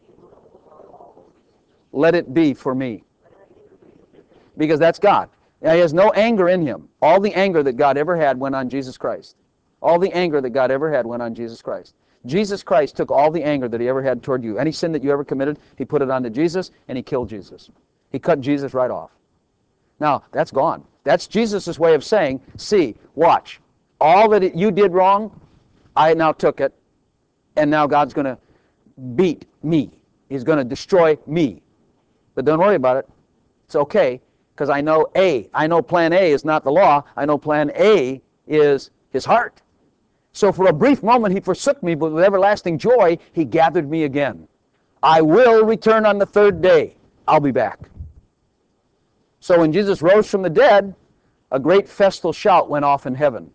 Speaker 1: Let it be for me. Because that's God. He has no anger in Him. All the anger that God ever had went on Jesus Christ. All the anger that God ever had went on Jesus Christ. Jesus Christ took all the anger that He ever had toward you. Any sin that you ever committed, He put it onto Jesus, and He killed Jesus. He cut Jesus right off. Now, that's gone. That's Jesus' way of saying, see, watch. All that you did wrong, I now took it, and now God's going to beat me. He's going to destroy me. But don't worry about it. It's okay, because I know plan A is not the law. I know plan A is His heart. So for a brief moment He forsook me, but with everlasting joy He gathered me again. I will return on the third day. I'll be back. So when Jesus rose from the dead, a great festal shout went off in heaven.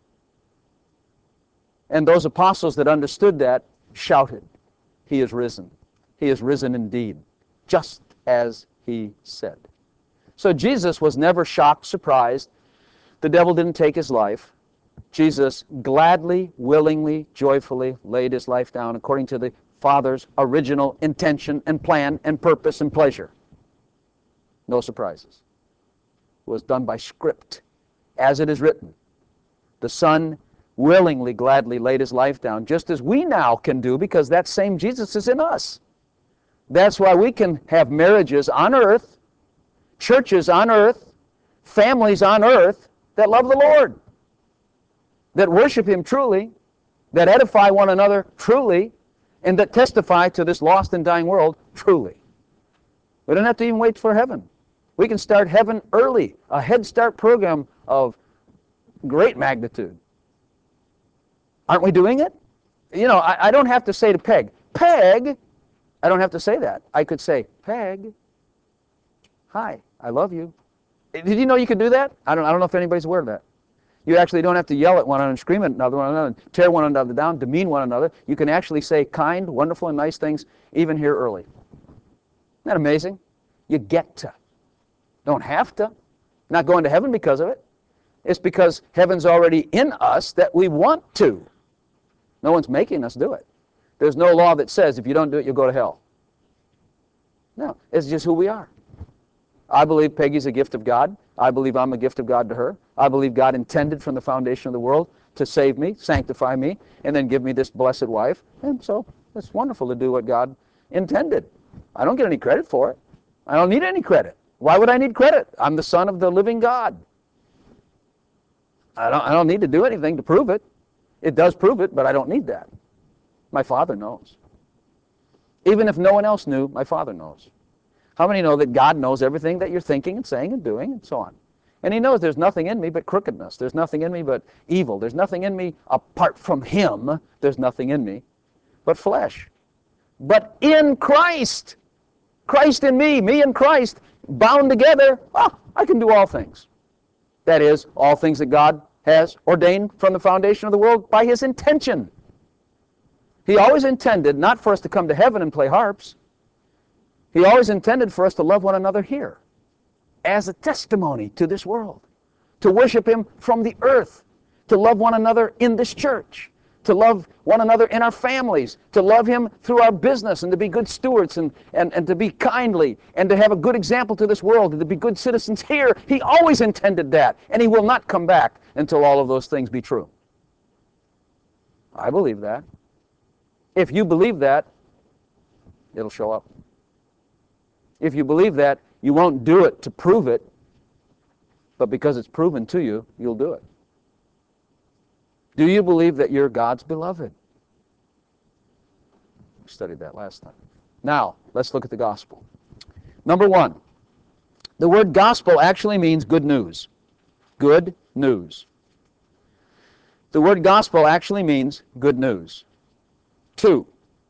Speaker 1: And those apostles that understood that shouted, He is risen. He is risen indeed, just as He said. So Jesus was never shocked, surprised. The devil didn't take His life. Jesus gladly, willingly, joyfully laid His life down according to the Father's original intention and plan and purpose and pleasure. No surprises. It was done by script, as it is written. The Son willingly, gladly laid His life down, just as we now can do, because that same Jesus is in us. That's why we can have marriages on earth, churches on earth, families on earth that love the Lord, that worship Him truly, that edify one another truly, and that testify to this lost and dying world truly. We don't have to even wait for heaven. We can start heaven early, a Head Start program of great magnitude. Aren't we doing it? You know, I don't have to say to Peg, Peg, I don't have to say that. I could say, Peg, hi, I love you. Did you know you could do that? I don't know if anybody's aware of that. You actually don't have to yell at one another and scream at one another, tear one another down, demean one another. You can actually say kind, wonderful, and nice things even here early. Isn't that amazing? You get to. Don't have to. Not going to heaven because of it. It's because heaven's already in us that we want to. No one's making us do it. There's no law that says if you don't do it, you'll go to hell. No, it's just who we are. I believe Peggy's a gift of God. I believe I'm a gift of God to her. I believe God intended from the foundation of the world to save me, sanctify me, and then give me this blessed wife. And so it's wonderful to do what God intended. I don't get any credit for it. I don't need any credit. Why would I need credit? I'm the son of the living God. I don't need to do anything to prove it. It does prove it, but I don't need that. My Father knows. Even if no one else knew, my Father knows. How many know that God knows everything that you're thinking and saying and doing and so on? And He knows there's nothing in me but crookedness. There's nothing in me but evil. There's nothing in me apart from Him. There's nothing in me but flesh. But in Christ, Christ in me in Christ, bound together, I can do all things. That is, all things that God has ordained from the foundation of the world by His intention. He always intended not for us to come to heaven and play harps. He always intended for us to love one another here as a testimony to this world, to worship Him from the earth, to love one another in this church, to love one another in our families, to love Him through our business, and to be good stewards, and to be kindly, and to have a good example to this world, and to be good citizens here. He always intended that, and He will not come back until all of those things be true. I believe that. If you believe that, it'll show up. If you believe that, you won't do it to prove it, but because it's proven to you, you'll do it. Do you believe that you're God's beloved? We studied that last time. Now, let's look at the gospel. Number one, the word gospel actually means good news. Good news. The word gospel actually means good news. 2,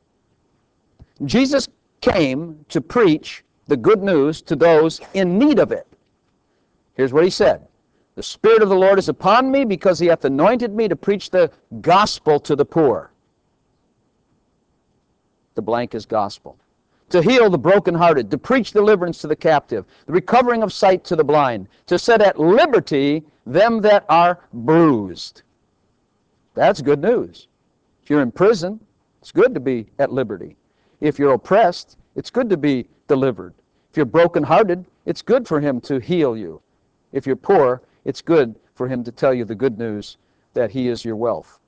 Speaker 1: Jesus came to preach the good news to those in need of it. Here's what He said. The Spirit of the Lord is upon me because He hath anointed me to preach the gospel to the poor. The blank is gospel. to heal the brokenhearted, to preach deliverance to the captive, the recovering of sight to the blind, to set at liberty them that are bruised. That's good news. If you're in prison, it's good to be at liberty. If you're oppressed, it's good to be delivered. If you're brokenhearted, it's good for him to heal you. If you're poor, it's good for him to tell you the good news that he is your wealth.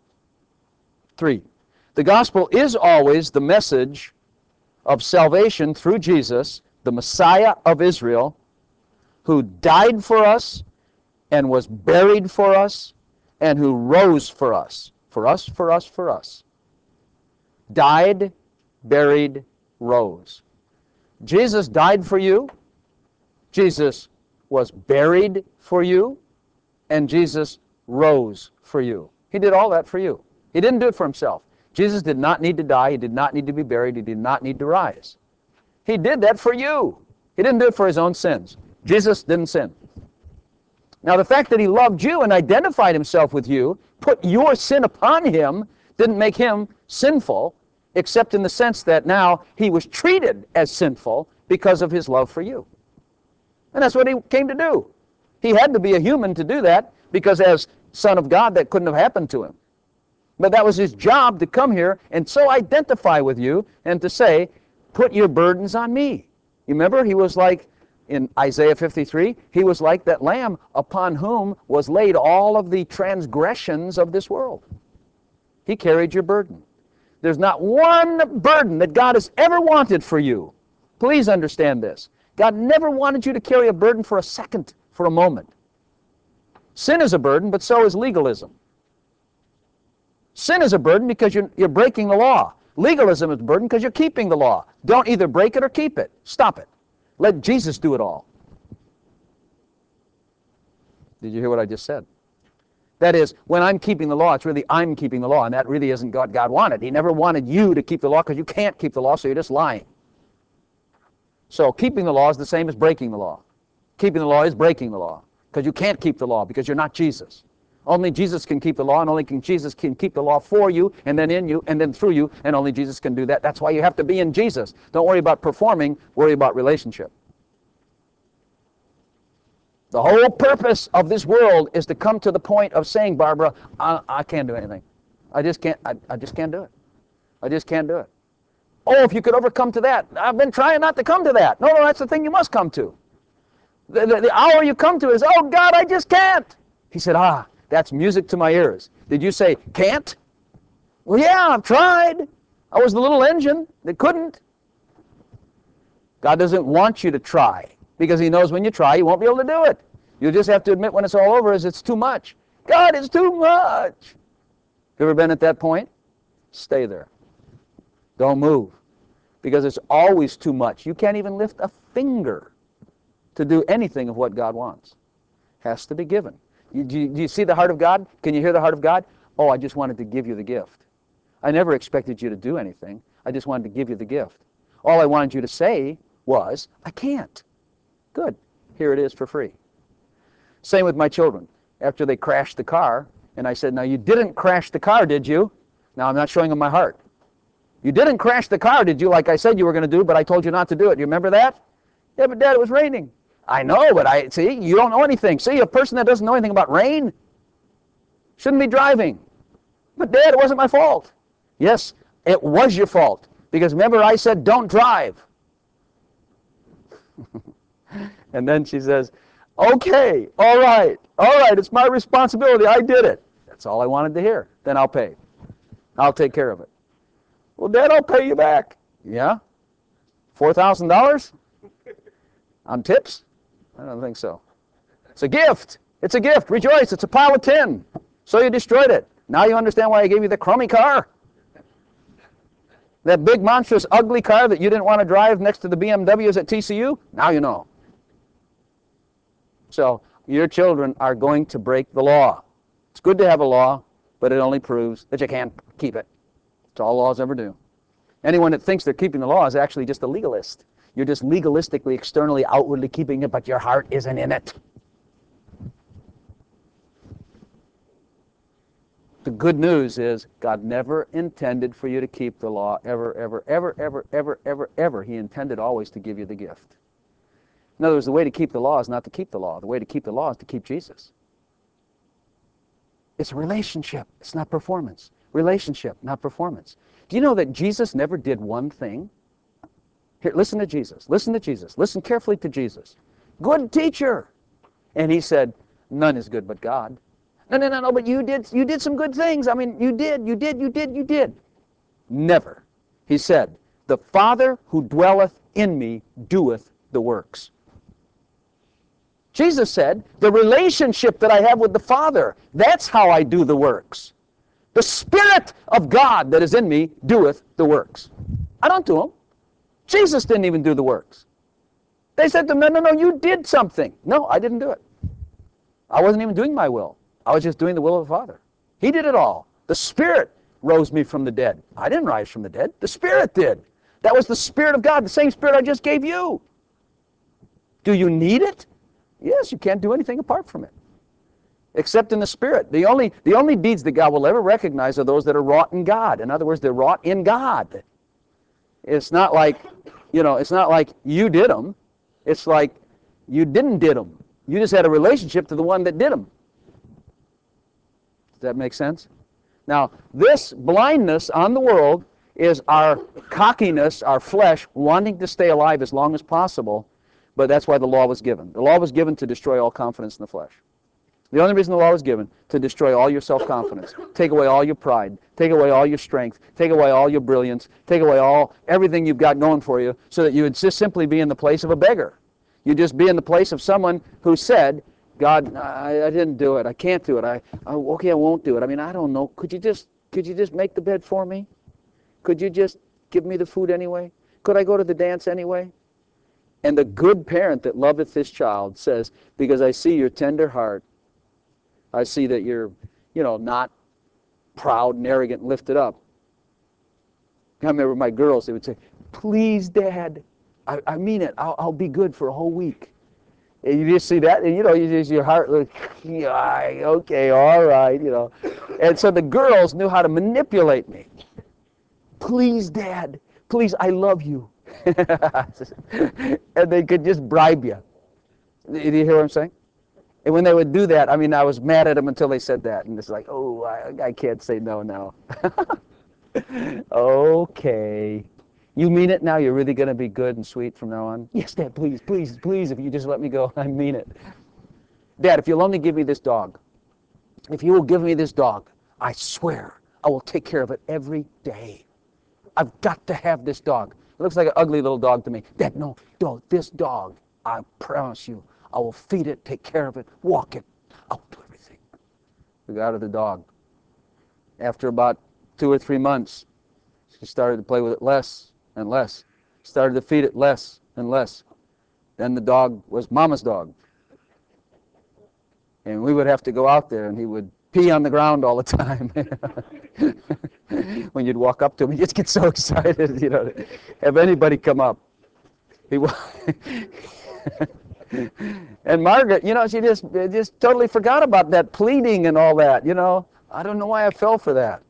Speaker 1: 3, the gospel is always the message of salvation through Jesus, the Messiah of Israel, who died for us and was buried for us and who rose for us. For us, for us, for us. Died, buried, rose. Jesus died for you. Jesus was buried for you. And Jesus rose for you. He did all that for you. He didn't do it for himself. Jesus did not need to die. He did not need to be buried. He did not need to rise. He did that for you. He didn't do it for his own sins. Jesus didn't sin. Now, the fact that he loved you and identified himself with you, put your sin upon him, didn't make him sinful, except in the sense that now he was treated as sinful because of his love for you. And that's what he came to do. He had to be a human to do that, because as Son of God, that couldn't have happened to him. But that was his job, to come here and so identify with you and to say, put your burdens on me. You remember, he was like, in Isaiah 53, he was like that lamb upon whom was laid all of the transgressions of this world. He carried your burden. There's not one burden that God has ever wanted for you. Please understand this. God never wanted you to carry a burden for a second, for a moment. Sin is a burden, but so is legalism. Sin is a burden because you're breaking the law. Legalism is a burden because you're keeping the law. Don't either break it or keep it. Stop it. Let Jesus do it all. Did you hear what I just said? That is, when I'm keeping the law, it's really I'm keeping the law, and that really isn't what God wanted. He never wanted you to keep the law because you can't keep the law, so you're just lying. So keeping the law is the same as breaking the law. Keeping the law is breaking the law because you can't keep the law because you're not Jesus. Only Jesus can keep the law, and only Jesus can keep the law for you, and then in you, and then through you, and only Jesus can do that. That's why you have to be in Jesus. Don't worry about performing, worry about relationship. The whole purpose of this world is to come to the point of saying, Barbara, I can't do anything. I just can't do it. I just can't do it. Oh, if you could overcome to that. I've been trying not to come to that. No, that's the thing you must come to. The hour you come to is, oh, God, I just can't. He said, that's music to my ears. Did you say, can't? Well, yeah, I've tried. I was the little engine that couldn't. God doesn't want you to try, because he knows when you try, you won't be able to do it. You just have to admit when it's all over is it's too much. God, it's too much. You ever been at that point? Stay there. Don't move, because it's always too much. You can't even lift a finger to do anything of what God wants. Has to be given. Do you see the heart of God? Can you hear the heart of God? Oh, I just wanted to give you the gift. I never expected you to do anything. I just wanted to give you the gift. All I wanted you to say was, I can't. Good. Here it is for free. Same with my children. After they crashed the car, and I said, now you didn't crash the car, did you? Now I'm not showing them my heart. You didn't crash the car, did you, like I said you were going to do, but I told you not to do it. You remember that? Yeah, but Dad, it was raining. I know, but see, you don't know anything. See, a person that doesn't know anything about rain shouldn't be driving. But Dad, it wasn't my fault. Yes, it was your fault. Because remember I said, don't drive. And then she says, okay, all right, it's my responsibility. I did it. That's all I wanted to hear. Then I'll pay. I'll take care of it. Well, Dad, I'll pay you back. Yeah? $4,000? On tips? I don't think so. It's a gift. It's a gift. Rejoice. It's a pile of tin. So you destroyed it. Now you understand why I gave you the crummy car? That big, monstrous, ugly car that you didn't want to drive next to the BMWs at TCU? Now you know. So your children are going to break the law. It's good to have a law, but it only proves that you can't keep it. That's all laws ever do. Anyone that thinks they're keeping the law is actually just a legalist. You're just legalistically, externally, outwardly keeping it, but your heart isn't in it. The good news is God never intended for you to keep the law ever, ever, ever, ever, ever, ever, ever. He intended always to give you the gift. In other words, the way to keep the law is not to keep the law. The way to keep the law is to keep Jesus. It's a relationship. It's not performance. Relationship, not performance. Do you know that Jesus never did one thing? Here, listen to Jesus. Listen to Jesus. Listen carefully to Jesus. Good teacher. And he said, none is good but God. No, but you did some good things. I mean, you did. Never. He said, the Father who dwelleth in me doeth the works. Jesus said, the relationship that I have with the Father, that's how I do the works. The Spirit of God that is in me doeth the works. I don't do them. Jesus didn't even do the works. They said to him, no, you did something. No, I didn't do it. I wasn't even doing my will. I was just doing the will of the Father. He did it all. The Spirit rose me from the dead. I didn't rise from the dead. The Spirit did. That was the Spirit of God, the same Spirit I just gave you. Do you need it? Yes, you can't do anything apart from it, except in the Spirit. The only deeds that God will ever recognize are those that are wrought in God. In other words, they're wrought in God. It's not like, it's not like you did them. It's like you didn't did them. You just had a relationship to the one that did them. Does that make sense? Now, this blindness on the world is our cockiness, our flesh, wanting to stay alive as long as possible, but that's why the law was given. The law was given to destroy all confidence in the flesh. The only reason the law was given, to destroy all your self-confidence, take away all your pride, take away all your strength, take away all your brilliance, take away everything you've got going for you, so that you would just simply be in the place of a beggar. You'd just be in the place of someone who said, God, I didn't do it. I can't do it. Okay, I won't do it. I mean, I don't know. Could you just make the bed for me? Could you just give me the food anyway? Could I go to the dance anyway? And the good parent that loveth his child says, because I see your tender heart, I see that you're, not proud and arrogant and lifted up. I remember my girls, they would say, please, Dad, I mean it. I'll be good for a whole week. And you just see that, and your heart like, yeah, okay, all right, And so the girls knew how to manipulate me. Please, Dad, please, I love you. And they could just bribe you. Do you hear what I'm saying? And when they would do that, I mean, I was mad at them until they said that. And it's like, oh, I can't say no now. Okay. You mean it now? You're really going to be good and sweet from now on? Yes, Dad, please, please, please, if you just let me go, I mean it. Dad, if you'll only give me this dog, if you will give me this dog, I swear I will take care of it every day. I've got to have this dog. It looks like an ugly little dog to me. Dad, no, this dog, I promise you, I will feed it, take care of it, walk it. I'll do everything. We got her the dog. After about 2 or 3 months, she started to play with it less and less. Started to feed it less and less. Then the dog was Mama's dog. And we would have to go out there, and he would pee on the ground all the time. When you'd walk up to him, he'd just get so excited, to have anybody come up. And Margaret, she just totally forgot about that pleading and all that, I don't know why I fell for that.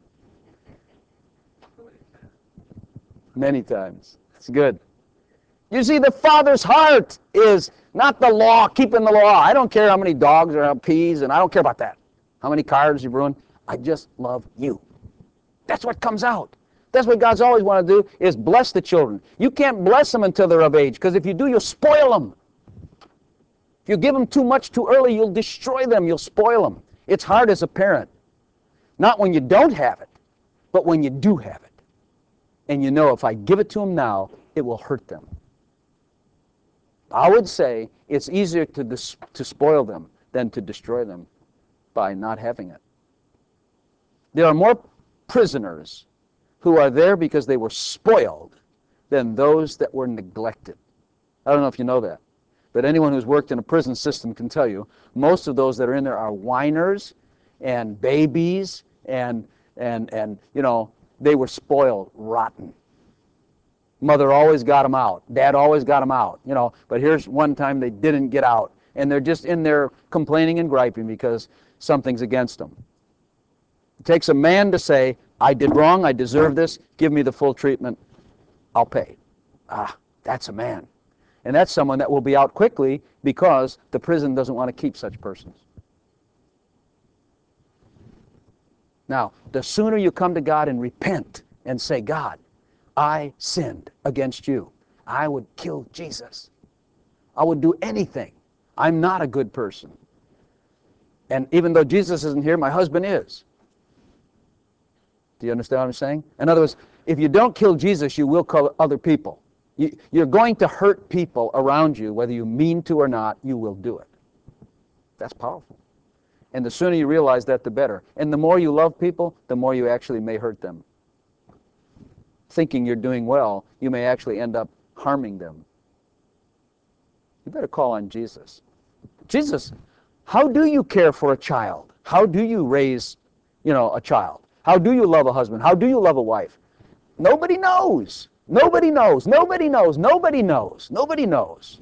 Speaker 1: Many times. It's good. You see, the Father's heart is not the law, keeping the law. I don't care how many dogs or how peas, and I don't care about that. How many cars you've ruined. I just love you. That's what comes out. That's what God's always wanted to do, is bless the children. You can't bless them until they're of age, because if you do, you'll spoil them. If you give them too much too early, you'll destroy them. You'll spoil them. It's hard as a parent. Not when you don't have it, but when you do have it. And if I give it to them now, it will hurt them. I would say it's easier to spoil them than to destroy them by not having it. There are more prisoners who are there because they were spoiled than those that were neglected. I don't know if you know that, but anyone who's worked in a prison system can tell you most of those that are in there are whiners and babies and they were spoiled rotten. Mother always got them out. Dad always got them out. But here's one time they didn't get out. And they're just in there complaining and griping because something's against them. It takes a man to say, I did wrong, I deserve this, give me the full treatment, I'll pay. Ah, that's a man. And that's someone that will be out quickly because the prison doesn't want to keep such persons. Now, the sooner you come to God and repent and say, God, I sinned against you. I would kill Jesus. I would do anything. I'm not a good person. And even though Jesus isn't here, my husband is. Do you understand what I'm saying? In other words, if you don't kill Jesus, you will kill other people. You're going to hurt people around you, whether you mean to or not, you will do it. That's powerful. And the sooner you realize that, the better. And the more you love people, the more you actually may hurt them. Thinking you're doing well, you may actually end up harming them. You better call on Jesus. Jesus, how do you care for a child? How do you raise, a child? How do you love a husband? How do you love a wife? Nobody knows. Nobody knows. Nobody knows. Nobody knows. Nobody knows.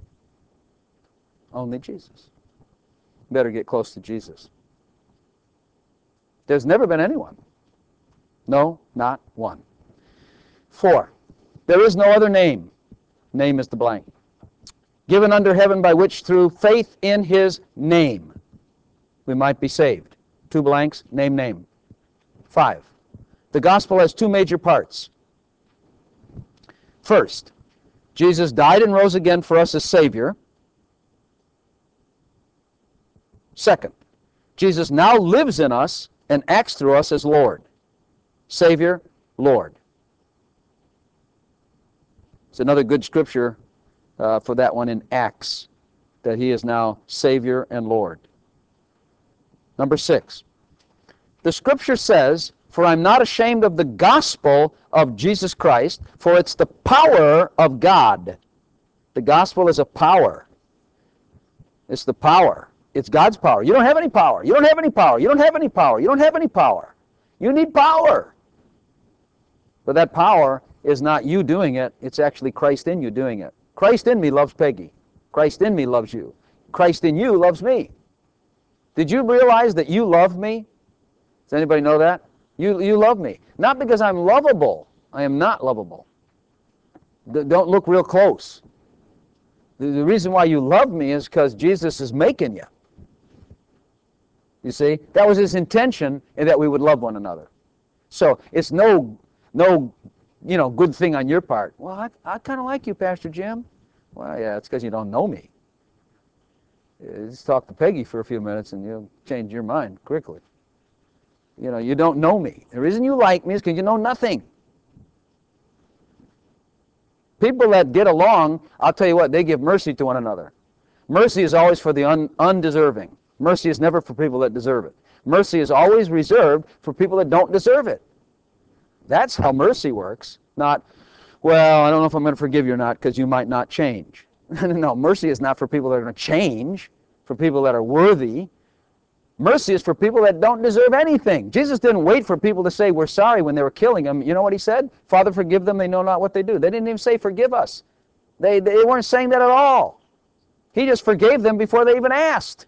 Speaker 1: Only Jesus. Better get close to Jesus. There's never been anyone. No, not one. 4, there is no other name. Name is the blank. Given under heaven by which through faith in his name we might be saved. 2 blanks, name. 5, the gospel has 2 major parts. First, Jesus died and rose again for us as Savior. Second, Jesus now lives in us and acts through us as Lord. Savior, Lord. It's another good scripture for that one in Acts, that he is now Savior and Lord. Number 6, the scripture says, for I'm not ashamed of the gospel of Jesus Christ, for it's the power of God. The gospel is a power. It's the power. It's God's power. You don't have any power. You don't have any power. You don't have any power. You don't have any power. You need power. But that power is not you doing it. It's actually Christ in you doing it. Christ in me loves Peggy. Christ in me loves you. Christ in you loves me. Did you realize that you love me? Does anybody know that? You love me. Not because I'm lovable. I am not lovable. Don't look real close. The reason why you love me is because Jesus is making you. You see? That was his intention, and that we would love one another. So it's no good thing on your part. Well, I kind of like you, Pastor Jim. Well, yeah, it's because you don't know me. Just talk to Peggy for a few minutes and you'll change your mind quickly. You don't know me. The reason you like me is because you know nothing. People that get along, I'll tell you what, they give mercy to one another. Mercy is always for the undeserving. Mercy is never for people that deserve it. Mercy is always reserved for people that don't deserve it. That's how mercy works. Not, well, I don't know if I'm going to forgive you or not because you might not change. No, mercy is not for people that are going to change, for people that are worthy. Mercy is for people that don't deserve anything. Jesus didn't wait for people to say, we're sorry when they were killing him. You know what he said? Father, forgive them, they know not what they do. They didn't even say, forgive us. They weren't saying that at all. He just forgave them before they even asked.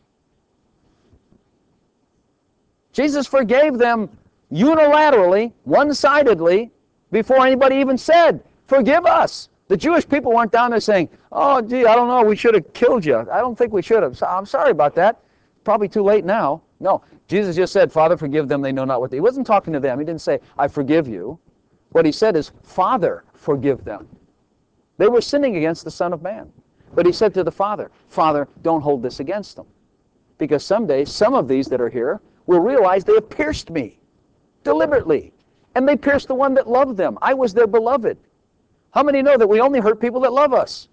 Speaker 1: Jesus forgave them unilaterally, one-sidedly, before anybody even said, forgive us. The Jewish people weren't down there saying, oh, gee, I don't know, we should have killed you. I don't think we should have. I'm sorry about that. Probably too late now. No, Jesus just said, Father, forgive them, they know not what they do. He wasn't talking to them. He didn't say, I forgive you. What he said is, Father, forgive them. They were sinning against the Son of Man. But he said to the Father, Father, don't hold this against them. Because someday, some of these that are here will realize they have pierced me deliberately. And they pierced the one that loved them. I was their beloved. How many know that we only hurt people that love us?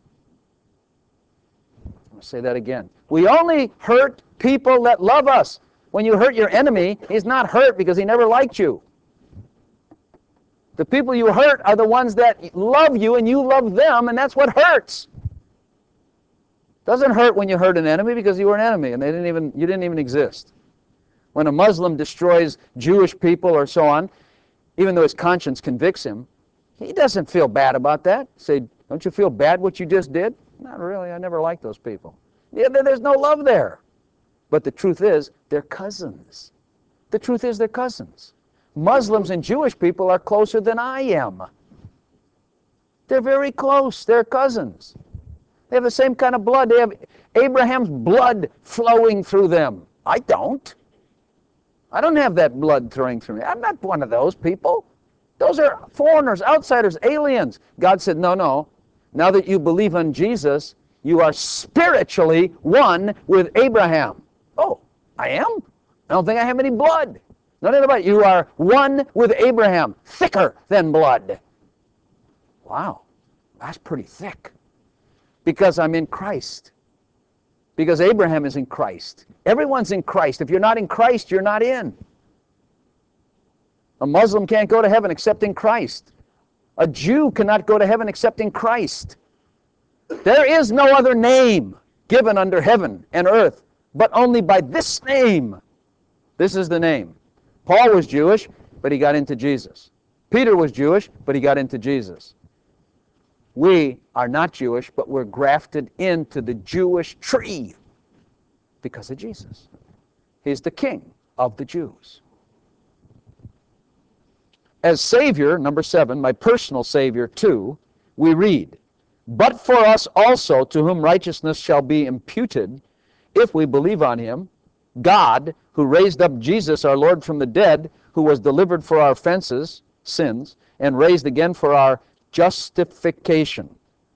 Speaker 1: I'm going to say that again. We only hurt people that love us. When you hurt your enemy, he's not hurt because he never liked you. The people you hurt are the ones that love you and you love them, and that's what hurts. Doesn't hurt when you hurt an enemy because you were an enemy and you didn't even exist. When a Muslim destroys Jewish people or so on, even though his conscience convicts him, he doesn't feel bad about that. Say, don't you feel bad what you just did? Not really. I never liked those people. Yeah, there's no love there. But the truth is, they're cousins. The truth is they're cousins. Muslims and Jewish people are closer than I am. They're very close. They're cousins. They have the same kind of blood. They have Abraham's blood flowing through them. I don't. I don't have that blood flowing through me. I'm not one of those people. Those are foreigners, outsiders, aliens. God said, no, no. Now that you believe in Jesus, you are spiritually one with Abraham. Oh, I am? I don't think I have any blood. Nothing about it. You are one with Abraham, thicker than blood. Wow, that's pretty thick. Because I'm in Christ. Because Abraham is in Christ. Everyone's in Christ. If you're not in Christ, you're not in. A Muslim can't go to heaven except in Christ. A Jew cannot go to heaven except in Christ. There is no other name given under heaven and earth, but only by this name. This is the name. Paul was Jewish, but he got into Jesus. Peter was Jewish, but he got into Jesus. We are not Jewish, but we're grafted into the Jewish tree because of Jesus. He's the King of the Jews. As Savior, number 7, my personal Savior too, we read, but for us also, to whom righteousness shall be imputed, if we believe on him, God, who raised up Jesus our Lord from the dead, who was delivered for our offenses, sins, and raised again for our justification.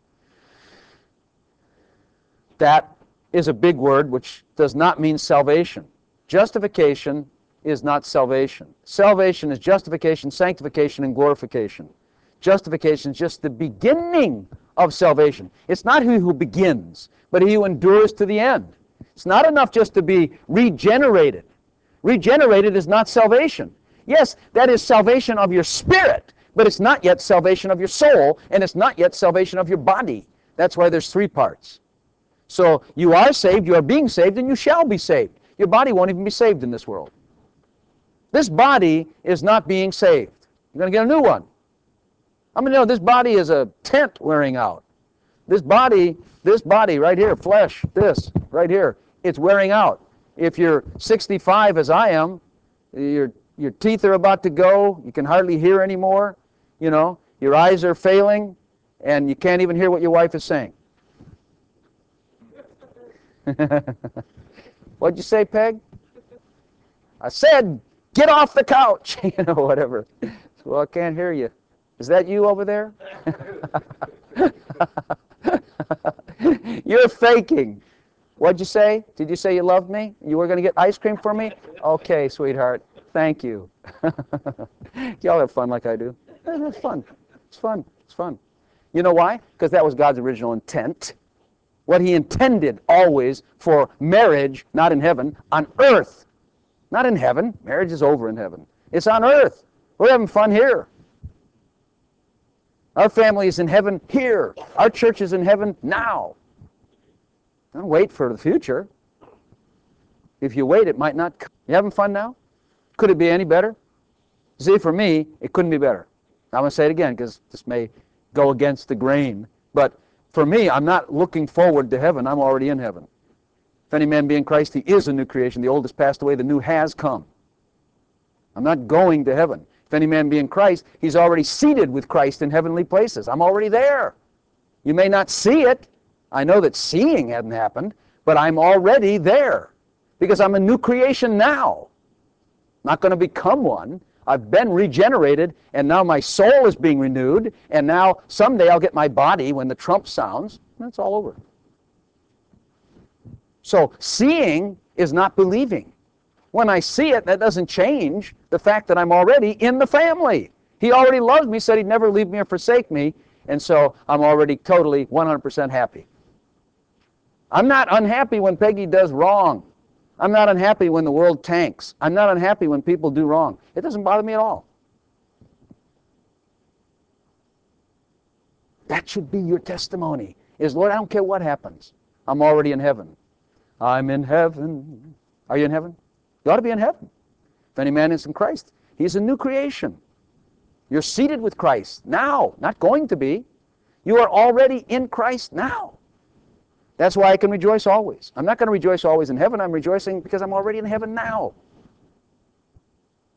Speaker 1: That is a big word which does not mean salvation. Justification is not salvation. Salvation is justification, sanctification, and glorification. Justification is just the beginning of salvation. It's not he who begins, but he who endures to the end. It's not enough just to be regenerated. Regenerated is not salvation. Yes, that is salvation of your spirit, but it's not yet salvation of your soul, and it's not yet salvation of your body. That's why there's 3 parts. So you are saved, you are being saved, and you shall be saved. Your body won't even be saved in this world. This body is not being saved. You're going to get a new one. I mean, this body is a tent wearing out. This body right here, flesh, this right here, it's wearing out. If you're 65 as I am, your teeth are about to go, you can hardly hear anymore, your eyes are failing, and you can't even hear what your wife is saying. What'd you say, Peg? I said, get off the couch, whatever. Well, I can't hear you. Is that you over there? You're faking. What'd you say? Did you say you loved me? You were going to get ice cream for me? Okay, sweetheart. Thank you. Y'all have fun like I do. That's fun. It's fun. It's fun. You know why? Because that was God's original intent. What he intended always for marriage, not in heaven, on earth. Not in heaven. Marriage is over in heaven. It's on earth. We're having fun here. Our family is in heaven here. Our church is in heaven now. Don't wait for the future. If you wait, it might not come. You having fun now? Could it be any better? See, for me, it couldn't be better. I'm going to say it again because this may go against the grain. But for me, I'm not looking forward to heaven. I'm already in heaven. If any man be in Christ, he is a new creation. The old has passed away. The new has come. I'm not going to heaven. If any man be in Christ, he's already seated with Christ in heavenly places. I'm already there. You may not see it. I know that seeing hadn't happened, but I'm already there because I'm a new creation now. Not going to become one. I've been regenerated, and now my soul is being renewed, and now someday I'll get my body when the trump sounds, and it's all over. So seeing is not believing. When I see it, that doesn't change the fact that I'm already in the family. He already loved me, said he'd never leave me or forsake me, and so I'm already totally 100% happy. I'm not unhappy when Peggy does wrong. I'm not unhappy when the world tanks. I'm not unhappy when people do wrong. It doesn't bother me at all. That should be your testimony, is, Lord, I don't care what happens. I'm already in heaven. I'm in heaven. Are you in heaven? You ought to be in heaven. If any man is in Christ, he's a new creation. You're seated with Christ now, not going to be. You are already in Christ now. That's why I can rejoice always. I'm not going to rejoice always in heaven. I'm rejoicing because I'm already in heaven now.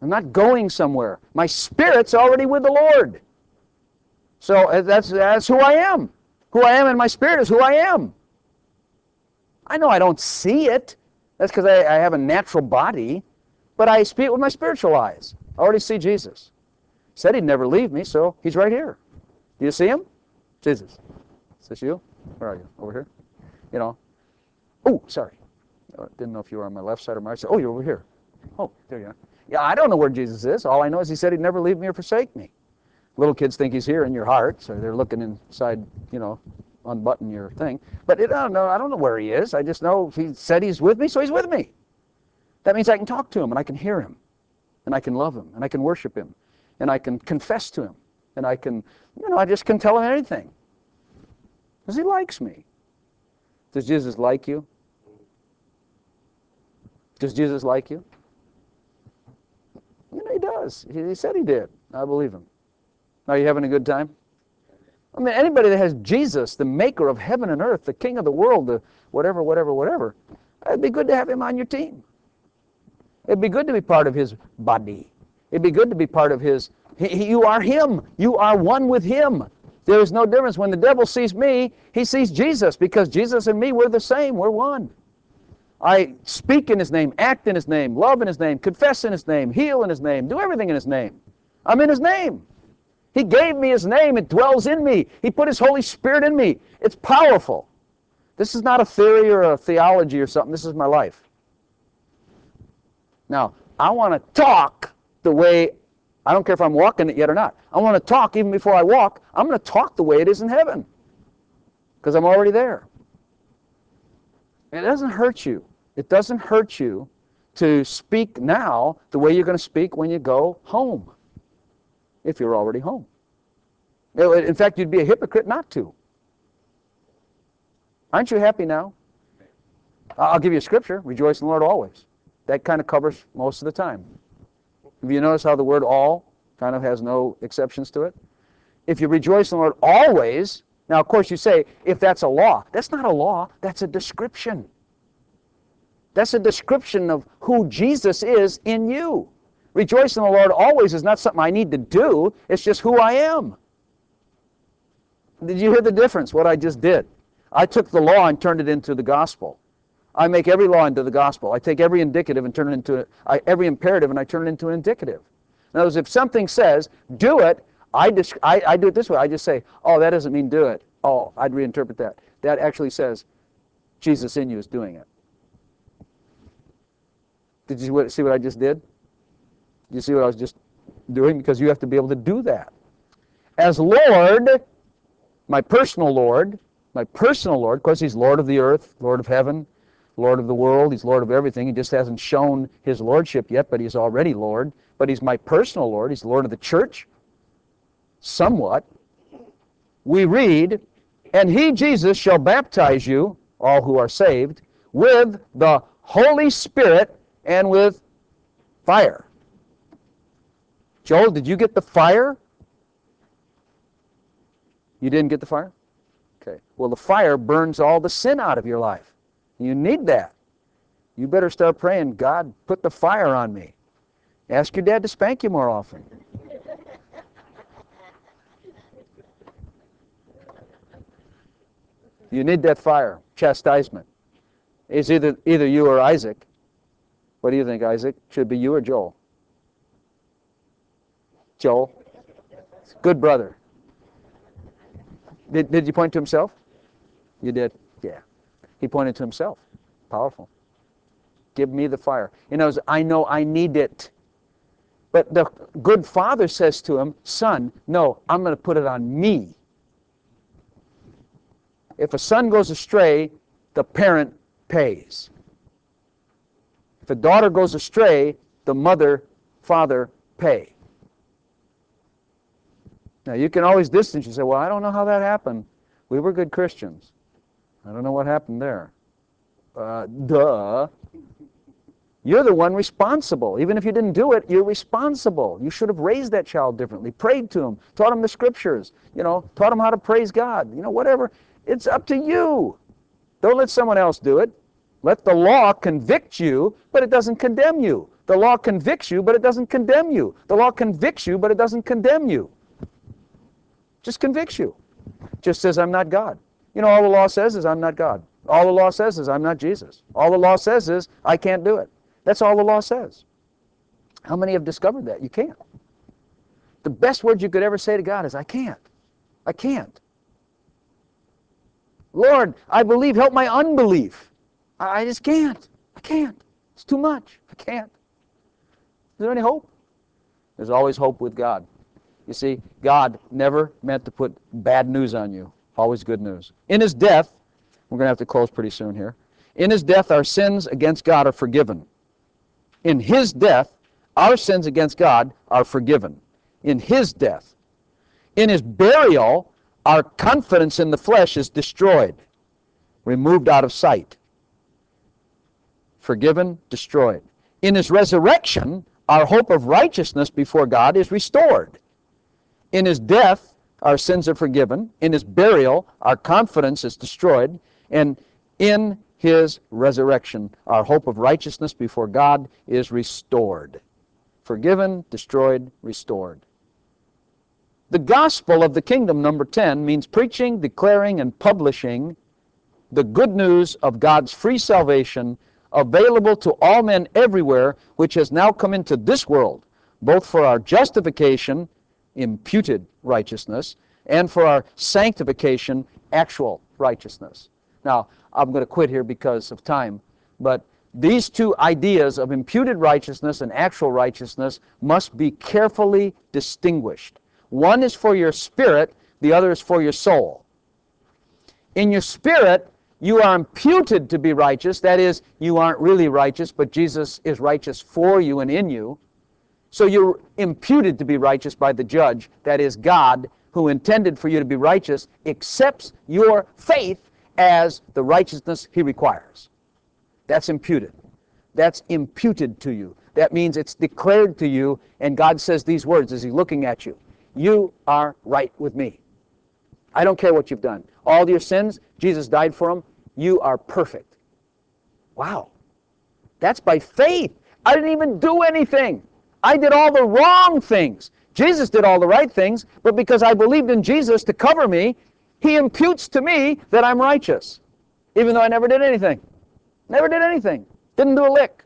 Speaker 1: I'm not going somewhere. My spirit's already with the Lord. So that's who I am. Who I am in my spirit is who I am. I know I don't see it. That's because I have a natural body. But I speak with my spiritual eyes. I already see Jesus. He said he'd never leave me, so he's right here. Do you see him? Jesus. Is this you? Where are you? Over here? You know. Oh, sorry. Didn't know if you were on my left side or my right side. Oh, you're over here. Oh, there you are. Yeah, I don't know where Jesus is. All I know is he said he'd never leave me or forsake me. Little kids think he's here in your heart, so they're looking inside, you know, unbutton your thing. But I don't know where he is. I just know he said he's with me, so he's with me. That means I can talk to him, and I can hear him, and I can love him, and I can worship him, and I can confess to him, and I can, I just can tell him anything. Because he likes me. Does Jesus like you? Does Jesus like you? He does. He said he did. I believe him. Are you having a good time? I mean, anybody that has Jesus, the maker of heaven and earth, the king of the world, the whatever, it'd be good to have him on your team. It'd be good to be part of his body. It'd be good to be part of his... You are him. You are one with him. There is no difference. When the devil sees me, he sees Jesus, because Jesus and me, we're the same. We're one. I speak in his name, act in his name, love in his name, confess in his name, heal in his name, do everything in his name. I'm in his name. He gave me his name. It dwells in me. He put his Holy Spirit in me. It's powerful. This is not a theory or a theology or something. This is my life. Now, I want to talk the way, I don't care if I'm walking it yet or not. I want to talk even before I walk. I'm going to talk the way it is in heaven, because I'm already there. And it doesn't hurt you. It doesn't hurt you to speak now the way you're going to speak when you go home, if you're already home. In fact, you'd be a hypocrite not to. Aren't you happy now? I'll give you a scripture. Rejoice in the Lord always. That kind of covers most of the time. Have you noticed how the word all kind of has no exceptions to it? If you rejoice in the Lord always, now of course you say, if that's a law. That's not a law, that's a description. That's a description of who Jesus is in you. Rejoice in the Lord always is not something I need to do, it's just who I am. Did you hear the difference, what I just did? I took the law and turned it into the gospel. I make every law into the gospel. I take every indicative and turn it into every imperative, and I turn it into an indicative. In other words, if something says, do it, I do it this way. I just say, oh, that doesn't mean do it. Oh, I'd reinterpret that. That actually says, Jesus in you is doing it. Did you see what I just did? Did you see what I was just doing? Because you have to be able to do that. As Lord, my personal Lord, of course he's Lord of the earth, Lord of heaven, Lord of the world, he's Lord of everything. He just hasn't shown his lordship yet, but he's already Lord. But he's my personal Lord. He's Lord of the church, somewhat. We read, and he, Jesus, shall baptize you, all who are saved, with the Holy Spirit and with fire. Joel, did you get the fire? You didn't get the fire? Okay. Well, the fire burns all the sin out of your life. You need that. You better start praying, God, put the fire on me. Ask your dad to spank you more often. You need that fire, chastisement. It's either you or Isaac. What do you think, Isaac? Should it be you or Joel? Joel. Good brother. Did you point to himself? You did? Yeah. He pointed to himself. Powerful. Give me the fire. I know I need it. But the good father says to him, son, no, I'm going to put it on me. If a son goes astray, the parent pays. If a daughter goes astray, the mother, father pay. Now, you can always distance. You say, well, I don't know how that happened. We were good Christians. I don't know what happened there. Duh. You're the one responsible. Even if you didn't do it, you're responsible. You should have raised that child differently, prayed to him, taught him the scriptures, taught him how to praise God, whatever. It's up to you. Don't let someone else do it. Let the law convict you, but it doesn't condemn you. The law convicts you, but it doesn't condemn you. The law convicts you, but it doesn't condemn you. Just convicts you. Just says, I'm not God. You know, all the law says is, I'm not God. All the law says is, I'm not Jesus. All the law says is, I can't do it. That's all the law says. How many have discovered that? You can't. The best words you could ever say to God is, I can't. I can't. Lord, I believe, help my unbelief. I just can't. I can't. It's too much. I can't. Is there any hope? There's always hope with God. You see, God never meant to put bad news on you. Always good news. In His death, we're going to have to close pretty soon here. In His death, our sins against God are forgiven. In His death, our sins against God are forgiven. In His death. In His burial, our confidence in the flesh is destroyed, removed out of sight. Forgiven, destroyed. In His resurrection, our hope of righteousness before God is restored. In His death, our sins are forgiven. In His burial, our confidence is destroyed. And in His resurrection, our hope of righteousness before God is restored. Forgiven, destroyed, restored. The gospel of the kingdom, number 10, means preaching, declaring, and publishing the good news of God's free salvation available to all men everywhere, which has now come into this world, both for our justification, imputed righteousness, and for our sanctification, actual righteousness. Now, I'm going to quit here because of time, but these two ideas of imputed righteousness and actual righteousness must be carefully distinguished. One is for your spirit, the other is for your soul. In your spirit, you are imputed to be righteous. That is, you aren't really righteous, but Jesus is righteous for you and in you. So you're imputed to be righteous by the judge. That is, God, who intended for you to be righteous, accepts your faith as the righteousness He requires. That's imputed. That's imputed to you. That means it's declared to you, and God says these words as He's looking at you. You are right with me. I don't care what you've done. All your sins, Jesus died for them. You are perfect. Wow. That's by faith. I didn't even do anything. I did all the wrong things. Jesus did all the right things, but because I believed in Jesus to cover me, He imputes to me that I'm righteous, even though I never did anything. Never did anything. Didn't do a lick.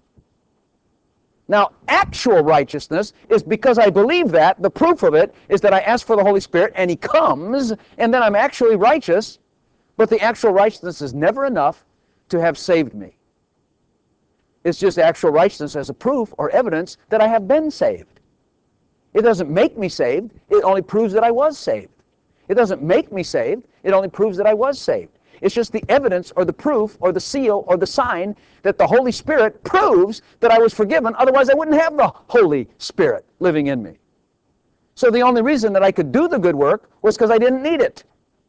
Speaker 1: Now, actual righteousness is because I believe that. The proof of it is that I ask for the Holy Spirit, and He comes, and then I'm actually righteous, but the actual righteousness is never enough to have saved me. It's just actual righteousness as a proof or evidence that I have been saved. It doesn't make me saved. It only proves that I was saved. It doesn't make me saved. It only proves that I was saved. It's just the evidence or the proof or the seal or the sign that the Holy Spirit proves that I was forgiven. Otherwise, I wouldn't have the Holy Spirit living in me. So the only reason that I could do the good work was because I didn't need it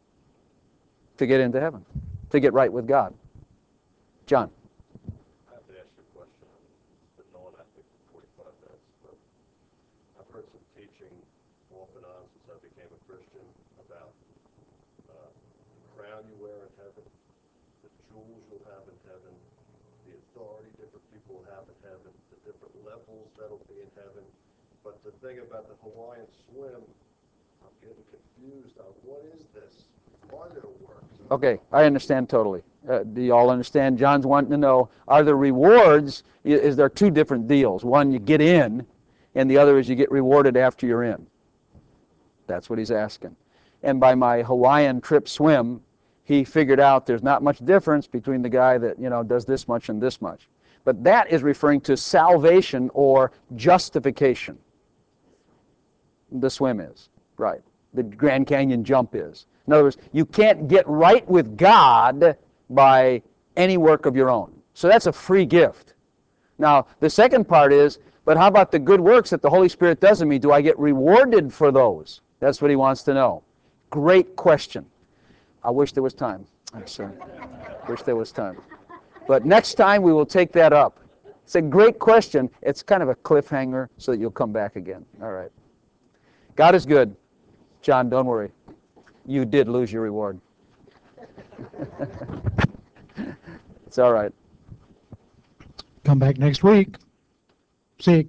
Speaker 1: to get into heaven, to get right with God. John.
Speaker 2: I have to ask you a question. It's been known, I think, for 45 minutes, but I've heard some teaching off and on since I became a Christian about the crown you wear in heaven, the jewels you'll have in heaven, the authority different people will have in heaven, the different levels that'll be in heaven. But the thing about the Hawaiian swim, I'm getting confused on what is this? Are there works?
Speaker 1: Okay, I understand totally. Do you all understand? John's wanting to know, are there rewards? Is there two different deals? One, you get in, and the other is you get rewarded after you're in. That's what he's asking. And by my Hawaiian trip swim, he figured out there's not much difference between the guy that, does this much and this much. But that is referring to salvation or justification. The swim is, right. The Grand Canyon jump is. In other words, you can't get right with God by any work of your own. So that's a free gift. Now, the second part is, but how about the good works that the Holy Spirit does in me? Do I get rewarded for those? That's what he wants to know. Great question. I wish there was time. I'm sorry. Wish there was time. But next time we will take that up. It's a great question. It's kind of a cliffhanger so that you'll come back again. All right. God is good. John, don't worry. You did lose your reward. It's all right.
Speaker 3: Come back next week. See,